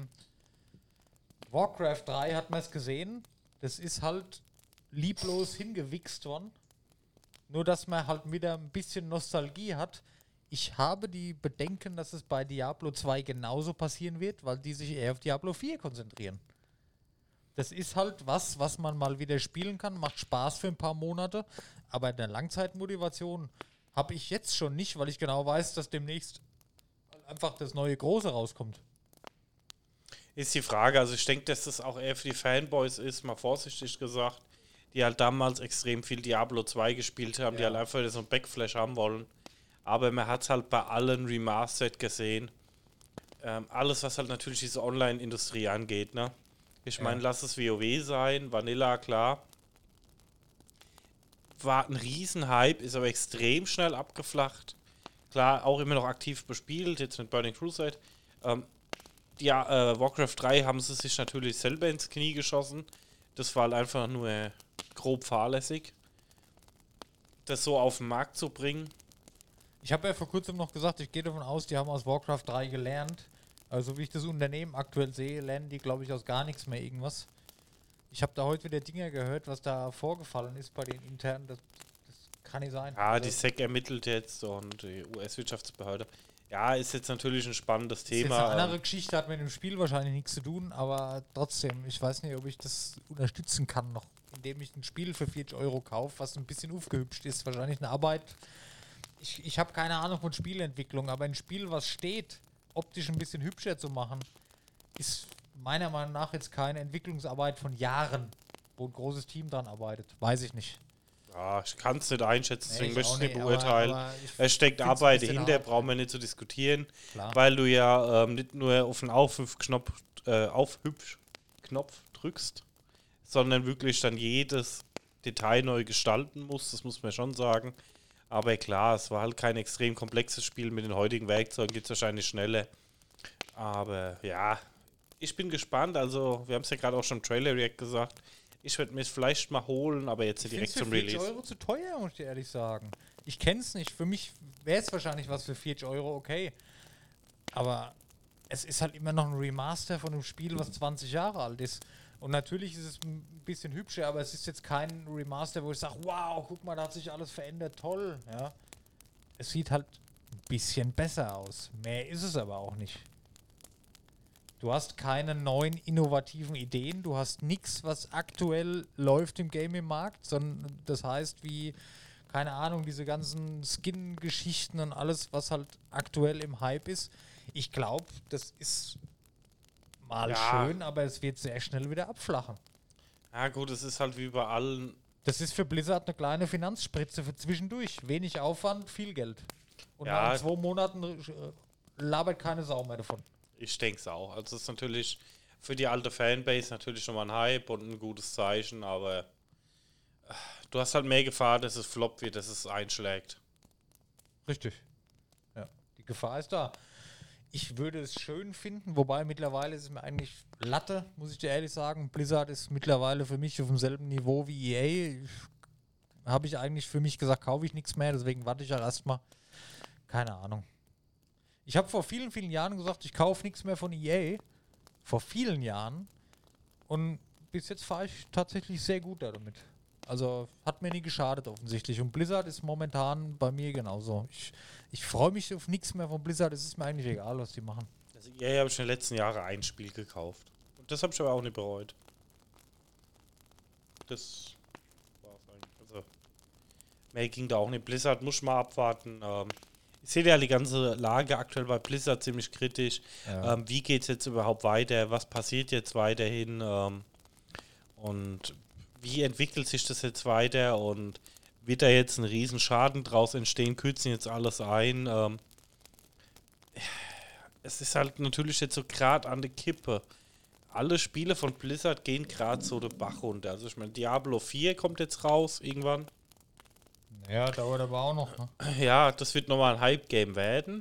Warcraft 3 hat man es gesehen. Das ist halt lieblos hingewichst worden. Nur, dass man halt wieder ein bisschen Nostalgie hat. Ich habe die Bedenken, dass es bei Diablo 2 genauso passieren wird, weil die sich eher auf Diablo 4 konzentrieren. Das ist halt was man mal wieder spielen kann, macht Spaß für ein paar Monate, aber eine Langzeitmotivation habe ich jetzt schon nicht, weil ich genau weiß, dass demnächst einfach das neue Große rauskommt. Ist die Frage, also ich denke, dass das auch eher für die Fanboys ist, mal vorsichtig gesagt, die halt damals extrem viel Diablo 2 gespielt haben, die Ja. halt einfach wieder so ein Backflash haben wollen. Aber man hat es halt bei allen Remastered gesehen. Alles, was halt natürlich diese Online-Industrie angeht, ne? Ich meine, lass es WoW sein, Vanilla, klar. War ein Riesenhype, ist aber extrem schnell abgeflacht. Klar, auch immer noch aktiv bespielt, jetzt mit Burning Crusade. Warcraft 3 haben sie sich natürlich selber ins Knie geschossen. Das war halt einfach nur grob fahrlässig, das so auf den Markt zu bringen. Ich habe ja vor kurzem noch gesagt, ich gehe davon aus, die haben aus Warcraft 3 gelernt. Also wie ich das Unternehmen aktuell sehe, lernen die, glaube ich, aus gar nichts mehr irgendwas. Ich habe da heute wieder Dinge gehört, was da vorgefallen ist bei den internen. Das kann nicht sein. Ja, die SEC ermittelt jetzt und die US-Wirtschaftsbehörde. Ja, ist jetzt natürlich ein spannendes Das ist Thema. jetzt eine andere Geschichte, hat mit dem Spiel wahrscheinlich nichts zu tun, aber trotzdem, ich weiß nicht, ob ich das unterstützen kann noch, indem ich ein Spiel für 40 Euro kaufe, was ein bisschen aufgehübscht ist. Wahrscheinlich eine Arbeit. Ich habe keine Ahnung von Spielentwicklung, aber ein Spiel, was steht, optisch ein bisschen hübscher zu machen, ist meiner Meinung nach jetzt keine Entwicklungsarbeit von Jahren, wo ein großes Team dran arbeitet. Weiß ich nicht. Ja, ich kann es nicht einschätzen, deswegen ich möchte ich auch es nicht nicht, beurteilen. aber Es steckt find's ein Arbeit bisschen dahinter, hart. brauchen wir nicht zu diskutieren, Klar. weil du ja nicht nur auf den Aufhübsch-Knopf drückst, sondern wirklich dann jedes Detail neu gestalten musst, das muss man schon sagen. Aber klar, es war halt kein extrem komplexes Spiel, mit den heutigen Werkzeugen geht es wahrscheinlich schneller. Aber ja, ich bin gespannt, also wir haben es ja gerade auch schon im Trailer-React gesagt, ich werde mir es vielleicht mal holen, aber jetzt nicht direkt zum Für 40 Release. Euro zu teuer, muss ich dir ehrlich sagen. Ich kenn's nicht. Für mich wäre es wahrscheinlich was für 40 Euro, okay. Aber es ist halt immer noch ein Remaster von einem Spiel, was 20 Jahre alt ist. Und natürlich ist es ein bisschen hübscher, aber es ist jetzt kein Remaster, wo ich sage, wow, guck mal, da hat sich alles verändert, toll. Ja. Es sieht halt ein bisschen besser aus. Mehr ist es aber auch nicht. Du hast keine neuen innovativen Ideen, du hast nichts, was aktuell läuft im Gaming-Markt, sondern das heißt wie, keine Ahnung, diese ganzen Skin-Geschichten und alles, was halt aktuell im Hype ist. Ich glaube, das ist mal Ja. schön, aber es wird sehr schnell wieder abflachen. Ja gut, es ist halt wie bei allen. Das ist für Blizzard eine kleine Finanzspritze für zwischendurch. Wenig Aufwand, viel Geld. Und Ja. nach 2 Monaten labert keine Sau mehr davon. Ich denke es auch. Also es ist natürlich für die alte Fanbase natürlich schon mal ein Hype und ein gutes Zeichen, aber du hast halt mehr Gefahr, dass es flop wird, dass es einschlägt. Richtig. Ja, die Gefahr ist da. Ich würde es schön finden, wobei mittlerweile ist es mir eigentlich Latte, muss ich dir ehrlich sagen. Blizzard ist mittlerweile für mich auf demselben Niveau wie EA. Habe ich eigentlich für mich gesagt, kaufe ich nichts mehr, deswegen warte ich ja erstmal. Keine Ahnung. Ich habe vor vielen, vielen Jahren gesagt, ich kaufe nichts mehr von EA. Vor vielen Jahren. Und bis jetzt fahre ich tatsächlich sehr gut damit. Also hat mir nie geschadet offensichtlich. Und Blizzard ist momentan bei mir genauso. Ich freue mich auf nichts mehr von Blizzard. Es ist mir eigentlich egal, was die machen. Also EA habe ich in den letzten Jahren ein Spiel gekauft. Und das habe ich aber auch nicht bereut. Das war's eigentlich. Also mehr ging da auch nicht. Blizzard muss mal abwarten. Ich sehe ja die ganze Lage aktuell bei Blizzard ziemlich kritisch. Ja. Wie geht es jetzt überhaupt weiter? Was passiert jetzt weiterhin? Und wie entwickelt sich das jetzt weiter? Und wird da jetzt ein Riesenschaden draus entstehen? Kürzen jetzt alles ein? Es ist halt natürlich jetzt so gerade an der Kippe. Alle Spiele von Blizzard gehen gerade so den Bach runter. Also ich meine, Diablo 4 kommt jetzt raus irgendwann. Ja, dauert aber auch noch. Ne? Ja, das wird nochmal ein Hype-Game werden.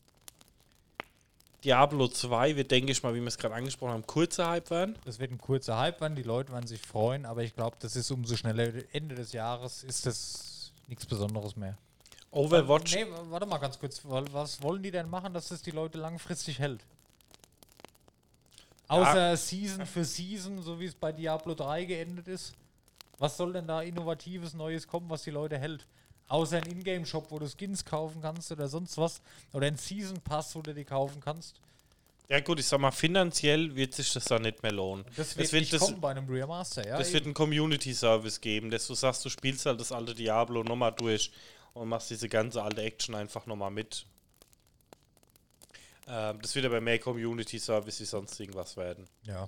Diablo 2 wird, denke ich mal, wie wir es gerade angesprochen haben, kurzer Hype werden. Das wird ein kurzer Hype werden, die Leute werden sich freuen, aber ich glaube, das ist umso schneller. Ende des Jahres ist das nichts Besonderes mehr. Overwatch. Nee, warte mal ganz kurz. Was wollen die denn machen, dass das die Leute langfristig hält? Außer Season für Season, so wie es bei Diablo 3 geendet ist. Was soll denn da innovatives Neues kommen, was die Leute hält? Außer ein Ingame-Shop, wo du Skins kaufen kannst oder sonst was. Oder ein Season Pass, wo du die kaufen kannst. Ja gut, ich sag mal, finanziell wird sich das dann nicht mehr lohnen. Das wird nicht kommen bei einem Remaster, ja. Das wird einen Community-Service geben, dass du sagst, du spielst halt das alte Diablo nochmal durch und machst diese ganze alte Action einfach nochmal mit. Das wird aber mehr Community-Service wie sonst irgendwas werden. Ja.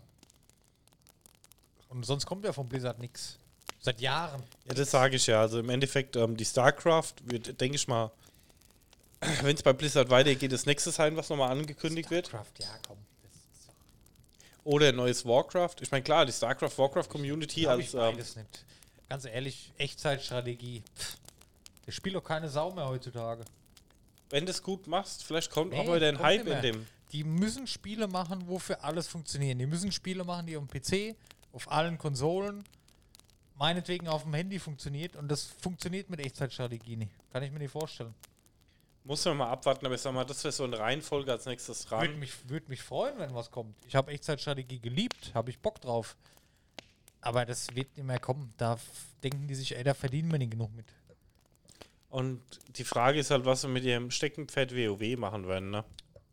Und sonst kommt ja von Blizzard nichts. Seit Jahren. Ja, das sage ich ja. Also im Endeffekt, die StarCraft wird, denke ich mal, wenn es bei Blizzard weitergeht, das nächste sein, was nochmal angekündigt wird. StarCraft, ja, komm. Oder ein neues Warcraft. Ich meine, klar, die StarCraft-Warcraft-Community als... Ich beides nicht. Ganz ehrlich, Echtzeitstrategie. Der spielt doch keine Sau mehr heutzutage. Wenn du es gut machst, vielleicht kommt auch wieder ein Hype in dem... Die müssen Spiele machen, wofür alles funktionieren. Die müssen Spiele machen, die auf dem PC, auf allen Konsolen, meinetwegen auf dem Handy funktioniert. Und das funktioniert mit Echtzeitstrategie nicht. Kann ich mir nicht vorstellen. Muss man mal abwarten, aber ich sag mal, das wäre so eine Reihenfolge als nächstes ran. Würde mich freuen, wenn was kommt. Ich habe Echtzeitstrategie geliebt, habe ich Bock drauf. Aber das wird nicht mehr kommen. Da denken die sich, ey, da verdienen wir nicht genug mit. Und die Frage ist halt, was wir mit ihrem Steckenpferd WoW machen werden, ne?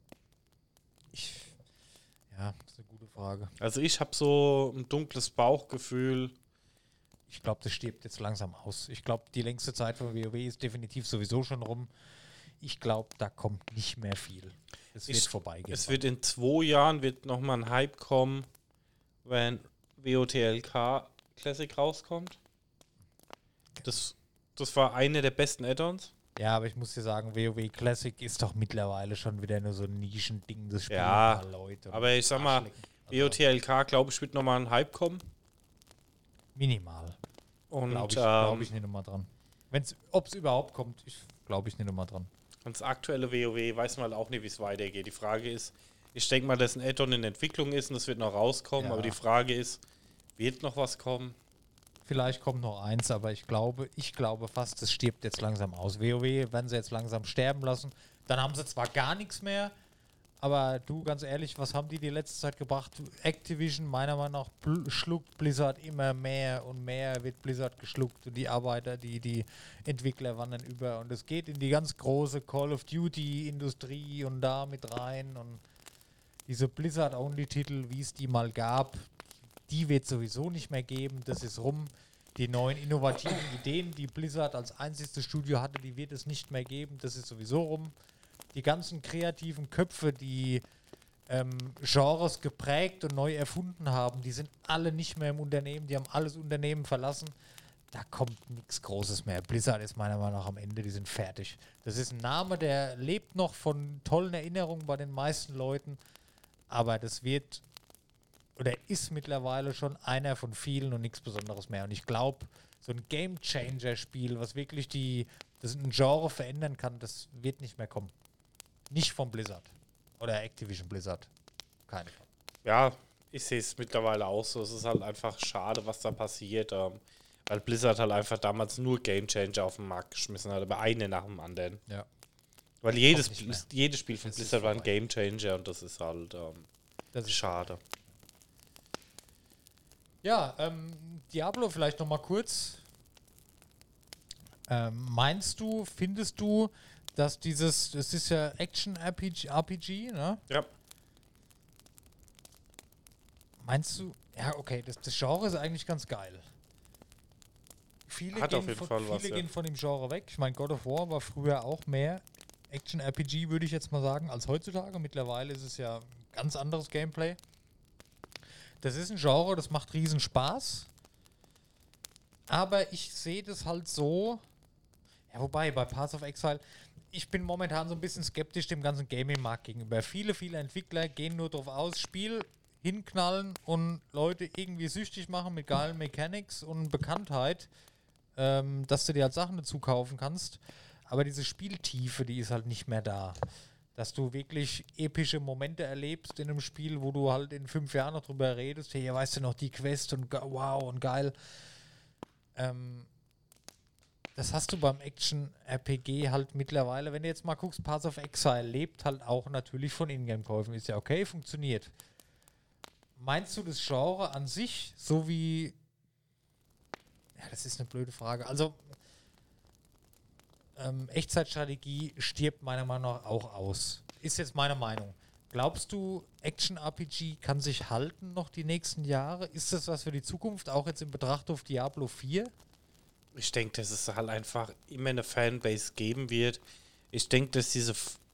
Ja, das ist eine gute Frage. Also ich habe so ein dunkles Bauchgefühl. Ich glaube, das stirbt jetzt langsam aus. Ich glaube, die längste Zeit von WoW ist definitiv sowieso schon rum. Ich glaube, da kommt nicht mehr viel. Es wird vorbeigehen. Es wird in 2 Jahren nochmal ein Hype kommen, wenn WOTLK Classic rauskommt. Das war eine der besten Add-ons. Ja, aber ich muss dir sagen, WoW Classic ist doch mittlerweile schon wieder nur so ein Nischending. Das spielen ja, ein paar Leute. Aber ich sag mal, WOTLK, glaube ich, wird nochmal ein Hype kommen. Minimal. Und glaube ich nicht nochmal dran. Ob es überhaupt kommt, glaube ich nicht nochmal dran. Und das aktuelle WoW weiß man halt auch nicht, wie es weitergeht. Die Frage ist, ich denke mal, dass ein Add-on in Entwicklung ist und das wird noch rauskommen, Ja. aber die Frage ist, wird noch was kommen? Vielleicht kommt noch eins, aber ich glaube fast, das stirbt jetzt langsam aus. WoW werden sie jetzt langsam sterben lassen. Dann haben sie zwar gar nichts mehr, aber du, ganz ehrlich, was haben die letzte Zeit gebracht? Activision, meiner Meinung nach, schluckt Blizzard immer mehr und mehr, wird Blizzard geschluckt und die Arbeiter, die Entwickler wandern über und es geht in die ganz große Call of Duty-Industrie und da mit rein und diese Blizzard-Only-Titel, wie es die mal gab, die wird sowieso nicht mehr geben, das ist rum. Die neuen innovativen Ideen, die Blizzard als einziges Studio hatte, die wird es nicht mehr geben, das ist sowieso rum. Die ganzen kreativen Köpfe, die Genres geprägt und neu erfunden haben, die sind alle nicht mehr im Unternehmen, die haben alles Unternehmen verlassen. Da kommt nichts Großes mehr. Blizzard ist meiner Meinung nach am Ende, die sind fertig. Das ist ein Name, der lebt noch von tollen Erinnerungen bei den meisten Leuten, aber das wird oder ist mittlerweile schon einer von vielen und nichts Besonderes mehr. Und ich glaube, so ein Game-Changer-Spiel, was wirklich das ein Genre verändern kann, das wird nicht mehr kommen. Nicht von Blizzard. Oder Activision Blizzard. Keine Fall. Ja, ich sehe es mittlerweile auch so. Es ist halt einfach schade, was da passiert. Weil Blizzard halt einfach damals nur Gamechanger auf den Markt geschmissen hat, aber eine nach dem anderen. Ja. Weil jedes Spiel von Das Blizzard ist war ein vorbei. Gamechanger und das ist halt Das ist schade. Ja, Diablo vielleicht noch mal kurz. Findest du, dass das ist ja Action-RPG, ne? Ja. Meinst du, ja, okay, das Genre ist eigentlich ganz geil. Viele Hat auf jeden Fall was, ja. gehen von dem Genre weg. Ich meine, God of War war früher auch mehr Action-RPG, würde ich jetzt mal sagen, als heutzutage. Mittlerweile ist es ja ein ganz anderes Gameplay. Das ist ein Genre, das macht riesen Spaß. Aber ich sehe das halt so. Ja, wobei, bei Path of Exile, ich bin momentan so ein bisschen skeptisch dem ganzen Gaming-Markt gegenüber. Viele Entwickler gehen nur darauf aus, Spiel hinknallen und Leute irgendwie süchtig machen mit geilen Mechanics und Bekanntheit, dass du dir halt Sachen dazu kaufen kannst. Aber diese Spieltiefe, die ist halt nicht mehr da. Dass du wirklich epische Momente erlebst in einem Spiel, wo du halt in 5 Jahren noch drüber redest, hey, weißt du noch, die Quest und wow und geil. Das hast du beim Action-RPG halt mittlerweile, wenn du jetzt mal guckst, Path of Exile lebt halt auch natürlich von Ingame-Käufen, ist ja okay, funktioniert. Meinst du das Genre an sich, so wie, ja, das ist eine blöde Frage, also Echtzeitstrategie stirbt meiner Meinung nach auch aus. Ist jetzt meine Meinung. Glaubst du, Action-RPG kann sich halten noch die nächsten Jahre? Ist das was für die Zukunft, auch jetzt in Betracht auf Diablo 4? Ich denke, dass es halt einfach immer eine Fanbase geben wird. Ich denke, dass diese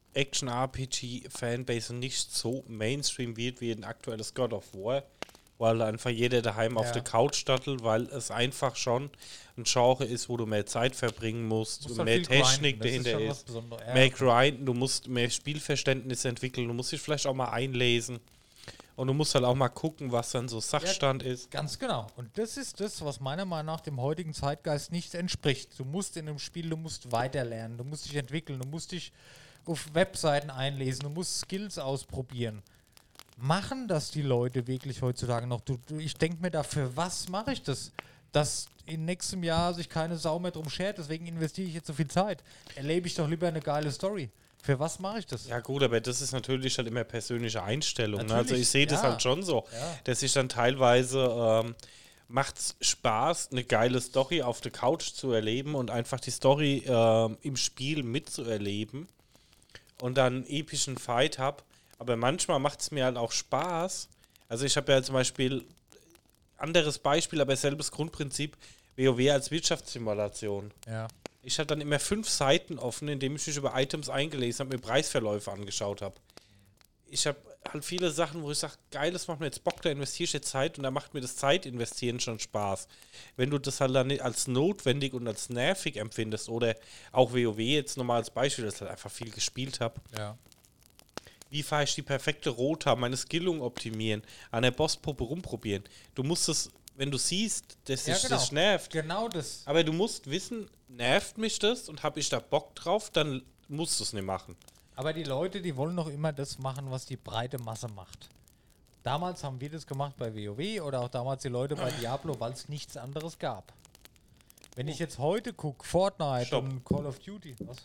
Action-RPG-Fanbase nicht so Mainstream wird wie ein aktuelles God of War, weil einfach jeder daheim auf der Couch stattelt, weil es einfach schon ein Genre ist, wo du mehr Zeit verbringen musst, halt mehr viel Technik grinden, dahinter das ist, Besonderes. mehr grinden, du musst mehr Spielverständnis entwickeln, du musst dich vielleicht auch mal einlesen und du musst halt auch mal gucken, was dann so Sachstand ist. Ganz genau. Und das ist das, was meiner Meinung nach dem heutigen Zeitgeist nicht entspricht. Du musst in einem Spiel, du musst weiterlernen, du musst dich entwickeln, du musst dich auf Webseiten einlesen, du musst Skills ausprobieren. Machen das die Leute wirklich heutzutage noch? Ich denke mir da, für was mache ich das? Dass in nächstem Jahr sich keine Sau mehr drum schert, deswegen investiere ich jetzt so viel Zeit. Erlebe ich doch lieber eine geile Story. Für was mache ich das? Ja gut, aber das ist natürlich halt immer persönliche Einstellung. Ne? Also Natürlich, ich sehe das ja. halt schon so, Ja. dass ich dann teilweise macht es Spaß, eine geile Story auf der Couch zu erleben und einfach die Story im Spiel mitzuerleben und dann einen epischen Fight habe. Aber manchmal macht es mir halt auch Spaß. Also ich habe ja zum Beispiel, anderes Beispiel, aber selbes Grundprinzip, WoW als Wirtschaftssimulation. Ja. Ich hatte dann immer 5 Seiten offen, indem ich mich über Items eingelesen habe, mir Preisverläufe angeschaut habe. Ich habe halt viele Sachen, wo ich sage, geil, das macht mir jetzt Bock, da investiere ich jetzt Zeit und da macht mir das Zeitinvestieren schon Spaß. Wenn du das halt dann nicht als notwendig und als nervig empfindest oder auch WoW jetzt nochmal als Beispiel, dass ich halt einfach viel gespielt habe. Ja. Wie fahre ich die perfekte Rota, meine Skillung optimieren, an der Bosspuppe rumprobieren. Du musst es, wenn du siehst, dass dich das nervt. Genau das. Aber du musst wissen, nervt mich das und habe ich da Bock drauf, dann musst du es nicht machen. Aber die Leute, die wollen doch immer das machen, was die breite Masse macht. Damals haben wir das gemacht bei WoW oder auch damals die Leute bei Diablo, weil es nichts anderes gab. Wenn ich jetzt heute gucke, Fortnite Stopp. und Call of Duty, was?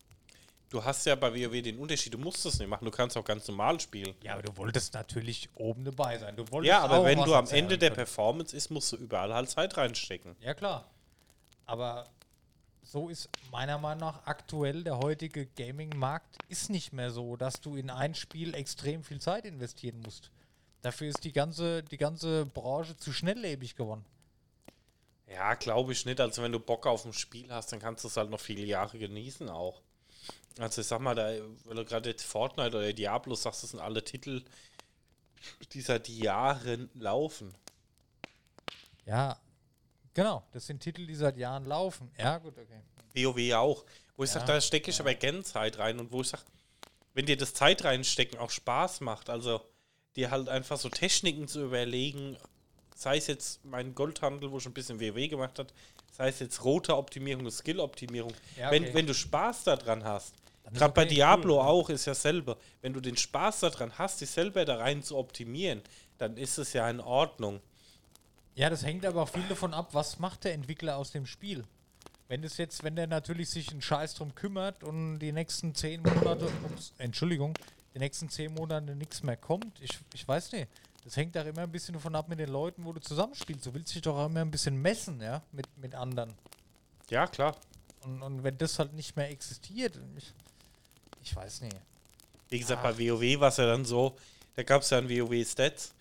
Du hast ja bei WoW den Unterschied, du musst es nicht machen, du kannst auch ganz normal spielen. Ja, aber du wolltest natürlich oben dabei sein. Du wolltest Ja, aber auch wenn was du am erzählen Ende der können. Performance ist, musst du überall halt Zeit reinstecken. Ja, klar. Aber so ist meiner Meinung nach aktuell der heutige Gaming-Markt ist nicht mehr so, dass du in ein Spiel extrem viel Zeit investieren musst. Dafür ist die ganze Branche zu schnelllebig geworden. Ja, glaube ich nicht. Also wenn du Bock auf ein Spiel hast, dann kannst du es halt noch viele Jahre genießen auch. Also ich sag mal, weil du gerade jetzt Fortnite oder Diablo sagst, das sind alle Titel, die seit Jahren laufen. Ja, genau. Das sind Titel, die seit Jahren laufen. Ja, gut, okay. WoW auch. Wo ich Ja, sage, da stecke ich aber gerne Zeit rein. Und wo ich sage, wenn dir das Zeit reinstecken auch Spaß macht, also dir halt einfach so Techniken zu überlegen, sei es jetzt mein Goldhandel, wo schon ein bisschen WoW gemacht hat, sei es jetzt Roter-Optimierung, Skill-Optimierung. Ja, okay. Wenn du Spaß daran hast, Dann ist gerade bei okay, Diablo cool, ja. auch ist ja selber, wenn du den Spaß daran hast, dich selber da rein zu optimieren, dann ist es ja in Ordnung. Ja, das hängt aber auch viel davon ab, was macht der Entwickler aus dem Spiel. Wenn der natürlich sich einen Scheiß drum kümmert und die nächsten 10 Monate, die nächsten 10 Monate nichts mehr kommt, ich weiß nicht. Das hängt auch immer ein bisschen davon ab mit den Leuten, wo du zusammenspielst. Du willst dich doch auch immer ein bisschen messen, ja, mit anderen. Ja, klar. Und wenn das halt nicht mehr existiert, ich weiß nicht. Wie gesagt, bei WoW war es ja dann so, da gab es ja ein WoW-Stats,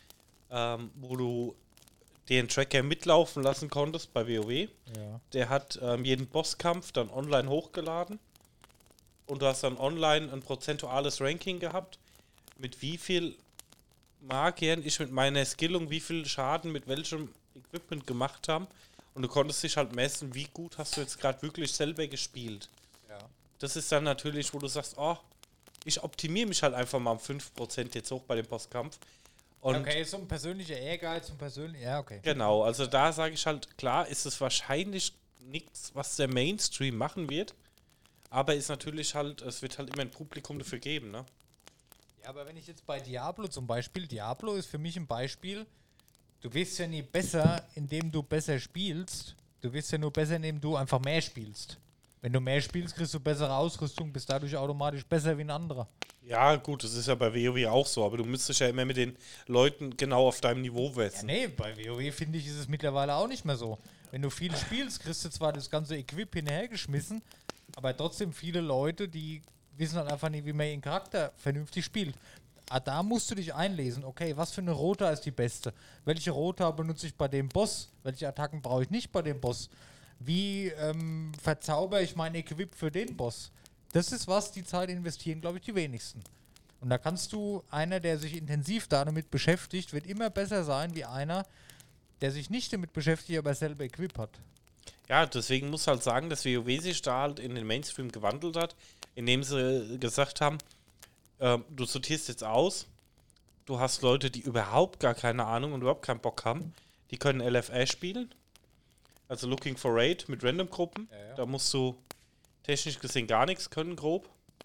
wo du den Tracker mitlaufen lassen konntest bei WoW. Ja. Der hat jeden Bosskampf dann online hochgeladen und du hast dann online ein prozentuales Ranking gehabt, mit wie viel Magiern ich mit meiner Skillung, wie viel Schaden mit welchem Equipment gemacht habe und du konntest dich halt messen, wie gut hast du jetzt gerade wirklich selber gespielt. Ja. Das ist dann natürlich, wo du sagst, oh, ich optimiere mich halt einfach mal um 5% jetzt hoch bei dem Bosskampf. Und Okay, so ein persönlicher Ehrgeiz und persönlich, ja, okay. genau, also da sage ich halt, klar ist es wahrscheinlich nichts, was der Mainstream machen wird, aber ist natürlich halt, es wird halt immer ein Publikum dafür geben, ne? Ja, aber wenn ich jetzt bei Diablo zum Beispiel, Diablo ist für mich ein Beispiel, du wirst ja nie besser, indem du besser spielst, du wirst ja nur besser, indem du einfach mehr spielst. Wenn du mehr spielst, kriegst du bessere Ausrüstung, bist dadurch automatisch besser wie ein anderer. Ja, gut, das ist ja bei WoW auch so, aber du müsstest ja immer mit den Leuten genau auf deinem Niveau Ja, messen. nee, bei WoW finde ich, ist es mittlerweile auch nicht mehr so. Wenn du viel spielst, kriegst du zwar das ganze Equip hinterhergeschmissen, aber trotzdem viele Leute, die wissen halt einfach nicht, wie man ihren Charakter vernünftig spielt. Da musst du dich einlesen. Okay, was für eine Rota ist die beste? Welche Rota benutze ich bei dem Boss? Welche Attacken brauche ich nicht bei dem Boss? Wie verzauber ich mein Equip für den Boss? Das ist was, die Zeit investieren, glaube ich, die wenigsten. Und da kannst du, einer, der sich intensiv damit beschäftigt, wird immer besser sein wie einer, der sich nicht damit beschäftigt, aber selber Equip hat. Ja, deswegen muss halt sagen, dass WoW sich da halt in den Mainstream gewandelt hat, indem sie gesagt haben, du sortierst jetzt aus, du hast Leute, die überhaupt gar keine Ahnung und überhaupt keinen Bock haben, die können LFR spielen, also Looking for Raid mit Random-Gruppen, da musst du technisch gesehen gar nichts können, grob.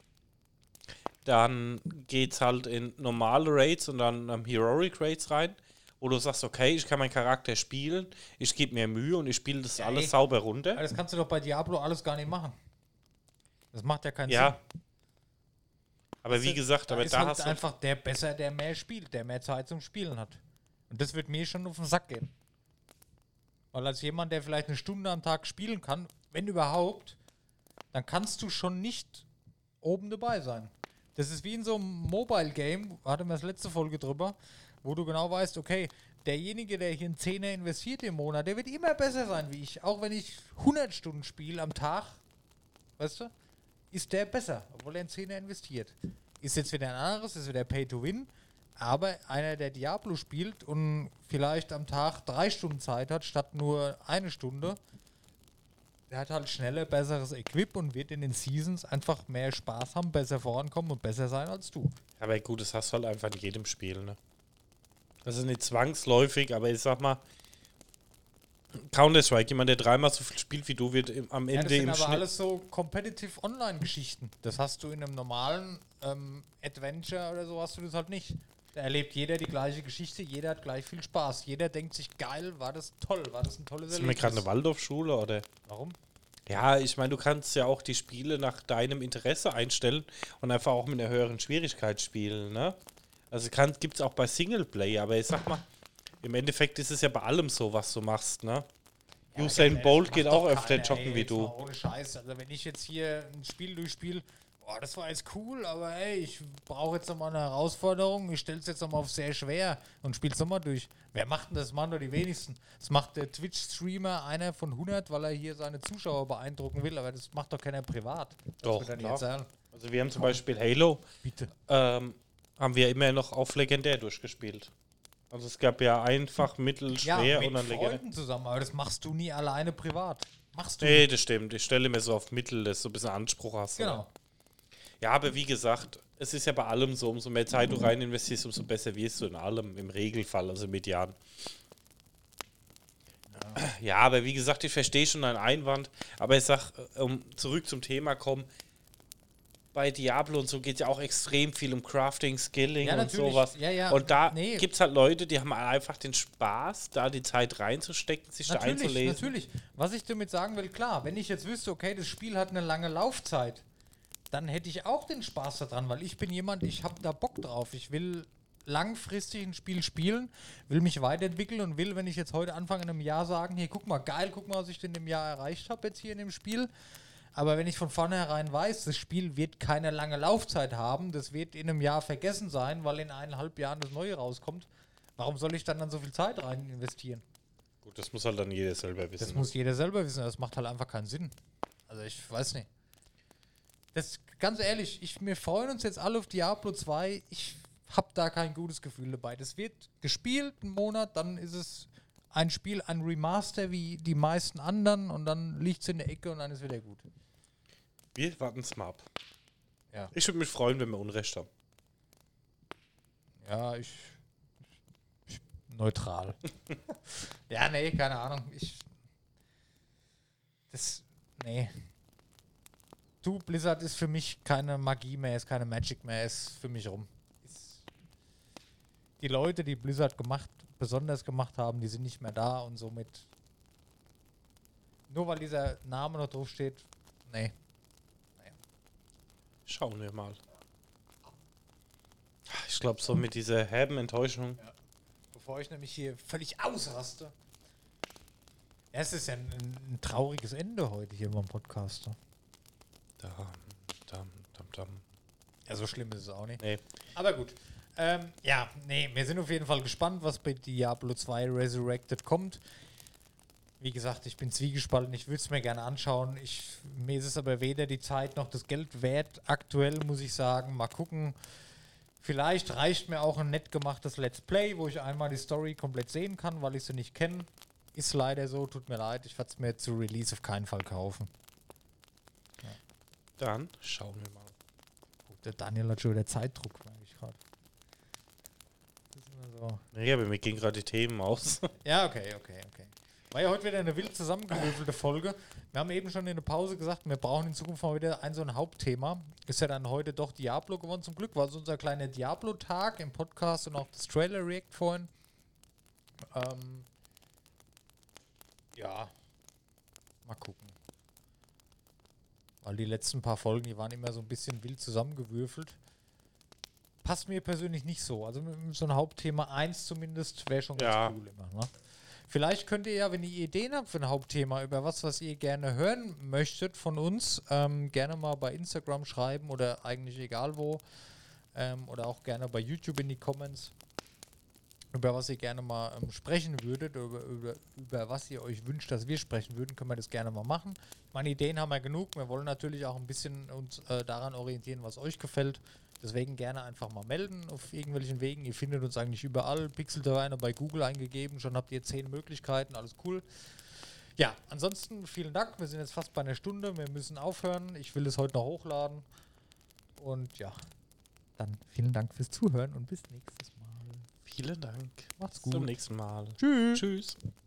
Dann geht's halt in normale Raids und dann Heroic Raids rein, wo du sagst, okay, ich kann meinen Charakter spielen, ich gebe mir Mühe und ich spiele das alles sauber runter. Aber das kannst du doch bei Diablo alles gar nicht machen. Das macht ja keinen Ja. Sinn. Aber wie gesagt, aber ist da halt hast du einfach der besser, der mehr spielt, der mehr Zeit zum Spielen hat. Und das wird mir schon auf den Sack gehen. Weil als jemand, der vielleicht eine Stunde am Tag spielen kann, wenn überhaupt, dann kannst du schon nicht oben dabei sein. Das ist wie in so einem Mobile-Game, hatten wir das letzte Folge drüber, wo du genau weißt, okay, derjenige, der hier einen Zehner investiert im Monat, der wird immer besser sein wie ich. Auch wenn ich 100 Stunden spiele am Tag, weißt du, ist der besser, obwohl er einen Zehner investiert. Ist jetzt wieder ein anderes, ist wieder Pay to Win, aber einer, der Diablo spielt und vielleicht am Tag 3 Stunden Zeit hat, statt nur 1 Stunde, der hat halt schneller, besseres Equip und wird in den Seasons einfach mehr Spaß haben, besser vorankommen und besser sein als du. Aber gut, das hast du halt einfach in jedem Spiel, ne? Das ist nicht zwangsläufig, aber ich sag mal, Counter-Strike, jemand, der 3-mal so viel spielt wie du, wird am Ja, Ende das sind im aber Schnitt... alles so Competitive Online-Geschichten. Das hast du in einem normalen Adventure oder so hast du das halt nicht. Da erlebt jeder die gleiche Geschichte, jeder hat gleich viel Spaß. Jeder denkt sich, geil, war das toll, war das ein tolles Ist mir gerade eine Waldorfschule, oder? Warum? Ja, ich meine, du kannst ja auch die Spiele nach deinem Interesse einstellen und einfach auch mit einer höheren Schwierigkeit spielen, ne? Also gibt es auch bei Singleplayer, aber ich sag mal, im Endeffekt ist es ja bei allem so, was du machst, ne? Ja, Usain Bolt macht geht doch auch öfter keiner, joggen ey, wie jetzt du. mal ohne Scheiß. Also wenn ich jetzt hier ein Spiel durchspiele, boah, das war jetzt cool, aber ey, ich brauche jetzt nochmal eine Herausforderung, ich stelle es jetzt nochmal auf sehr schwer und spiele es nochmal durch. Wer macht denn das? Machen doch die wenigsten. Das macht der Twitch-Streamer, einer von 100, weil er hier seine Zuschauer beeindrucken will, aber das macht doch keiner privat. Das Doch, wird er nicht klar. erzählen. Also wir haben zum Beispiel Halo, Bitte. haben wir immer noch auf legendär durchgespielt. Also es gab ja einfach, mittel, schwer mit und dann legendär. Freunden zusammen, aber das machst du nie alleine privat. Machst du Nee, nicht. das stimmt. Ich stelle mir so auf mittel, dass du ein bisschen Anspruch hast. Genau. Oder? Ja, aber wie gesagt, es ist ja bei allem so, umso mehr Zeit du rein investierst, umso besser wirst du in allem, im Regelfall, also median. Ja, aber wie gesagt, ich verstehe schon deinen Einwand, aber ich sag, um zurück zum Thema kommen, bei Diablo und so geht ja auch extrem viel um Crafting, Skilling Ja, und natürlich. sowas. Ja, ja. Und da Nee. gibt es halt Leute, die haben einfach den Spaß, da die Zeit reinzustecken, sich da einzulesen. Natürlich. Was ich damit sagen will, klar, wenn ich jetzt wüsste, okay, das Spiel hat eine lange Laufzeit, dann hätte ich auch den Spaß daran, weil ich bin jemand, ich habe da Bock drauf. Ich will langfristig ein Spiel spielen, will mich weiterentwickeln und will, wenn ich jetzt heute anfange in einem Jahr sagen, hier, guck mal, geil, guck mal, was ich denn im Jahr erreicht habe jetzt hier in dem Spiel. Aber wenn ich von vornherein weiß, das Spiel wird keine lange Laufzeit haben, das wird in einem Jahr vergessen sein, weil in 1,5 Jahren das Neue rauskommt, warum soll ich dann so viel Zeit rein investieren? Gut, das muss halt dann jeder selber wissen. Das muss jeder selber wissen, das macht halt einfach keinen Sinn. Also ich weiß nicht. Das, ganz ehrlich, wir freuen uns jetzt alle auf Diablo 2. Ich habe da kein gutes Gefühl dabei. Das wird gespielt, einen Monat, dann ist es ein Spiel, ein Remaster wie die meisten anderen und dann liegt es in der Ecke und dann ist wieder gut. Wir warten es mal ab. Ja. Ich würde mich freuen, wenn wir Unrecht haben. Ja, ich neutral. Ja, nee, keine Ahnung. Nee. Du, Blizzard ist für mich keine Magie mehr, ist keine Magic mehr, ist für mich rum. Die Leute, die Blizzard besonders gemacht haben, die sind nicht mehr da und somit nur weil dieser Name noch drauf steht, nee. Schauen wir mal. Ich glaube, so mit dieser herben Enttäuschung. Ja. Bevor ich nämlich hier völlig ausraste. Ja, es ist ja ein trauriges Ende heute hier beim Podcast. Ne? Dam. Ja, so schlimm ist es auch nicht. Nee. Aber gut. Ja, nee, wir sind auf jeden Fall gespannt, was bei Diablo 2 Resurrected kommt. Wie gesagt, ich bin zwiegespalten, ich würde es mir gerne anschauen. Mir ist es aber weder die Zeit noch das Geld wert. Aktuell muss ich sagen, mal gucken. Vielleicht reicht mir auch ein nett gemachtes Let's Play, wo ich einmal die Story komplett sehen kann, weil ich sie nicht kenne. Ist leider so, tut mir leid. Ich werde es mir zu Release auf keinen Fall kaufen. Dann schauen wir mal. Der Daniel hat schon wieder Zeitdruck, merke ich gerade. Das ist immer so. Nee, aber mir gehen gerade die Themen aus. Ja, okay. War ja heute wieder eine wild zusammengewürfelte Folge. Wir haben eben schon in der Pause gesagt, wir brauchen in Zukunft mal wieder so ein Hauptthema. Ist ja dann heute doch Diablo gewonnen, zum Glück. War so unser kleiner Diablo-Tag im Podcast und auch das Trailer-React vorhin. Ja, mal gucken. Weil die letzten paar Folgen, die waren immer so ein bisschen wild zusammengewürfelt. Passt mir persönlich nicht so. Also so ein Hauptthema 1 zumindest wäre schon ganz cool immer. Ne? Vielleicht könnt ihr ja, wenn ihr Ideen habt für ein Hauptthema, über was ihr gerne hören möchtet von uns, gerne mal bei Instagram schreiben oder eigentlich egal wo. Oder auch gerne bei YouTube in die Comments. Über was ihr gerne mal sprechen würdet, über was ihr euch wünscht, dass wir sprechen würden, können wir das gerne mal machen. Meine Ideen haben wir genug. Wir wollen natürlich auch ein bisschen uns daran orientieren, was euch gefällt. Deswegen gerne einfach mal melden auf irgendwelchen Wegen. Ihr findet uns eigentlich überall. Pixel Taverne bei Google eingegeben. Schon habt ihr 10 Möglichkeiten. Alles cool. Ja, ansonsten vielen Dank. Wir sind jetzt fast bei einer Stunde. Wir müssen aufhören. Ich will es heute noch hochladen. Und ja, dann vielen Dank fürs Zuhören und bis nächstes Mal. Vielen Dank. Macht's Bis gut. zum nächsten Mal. Tschüss. Tschüss.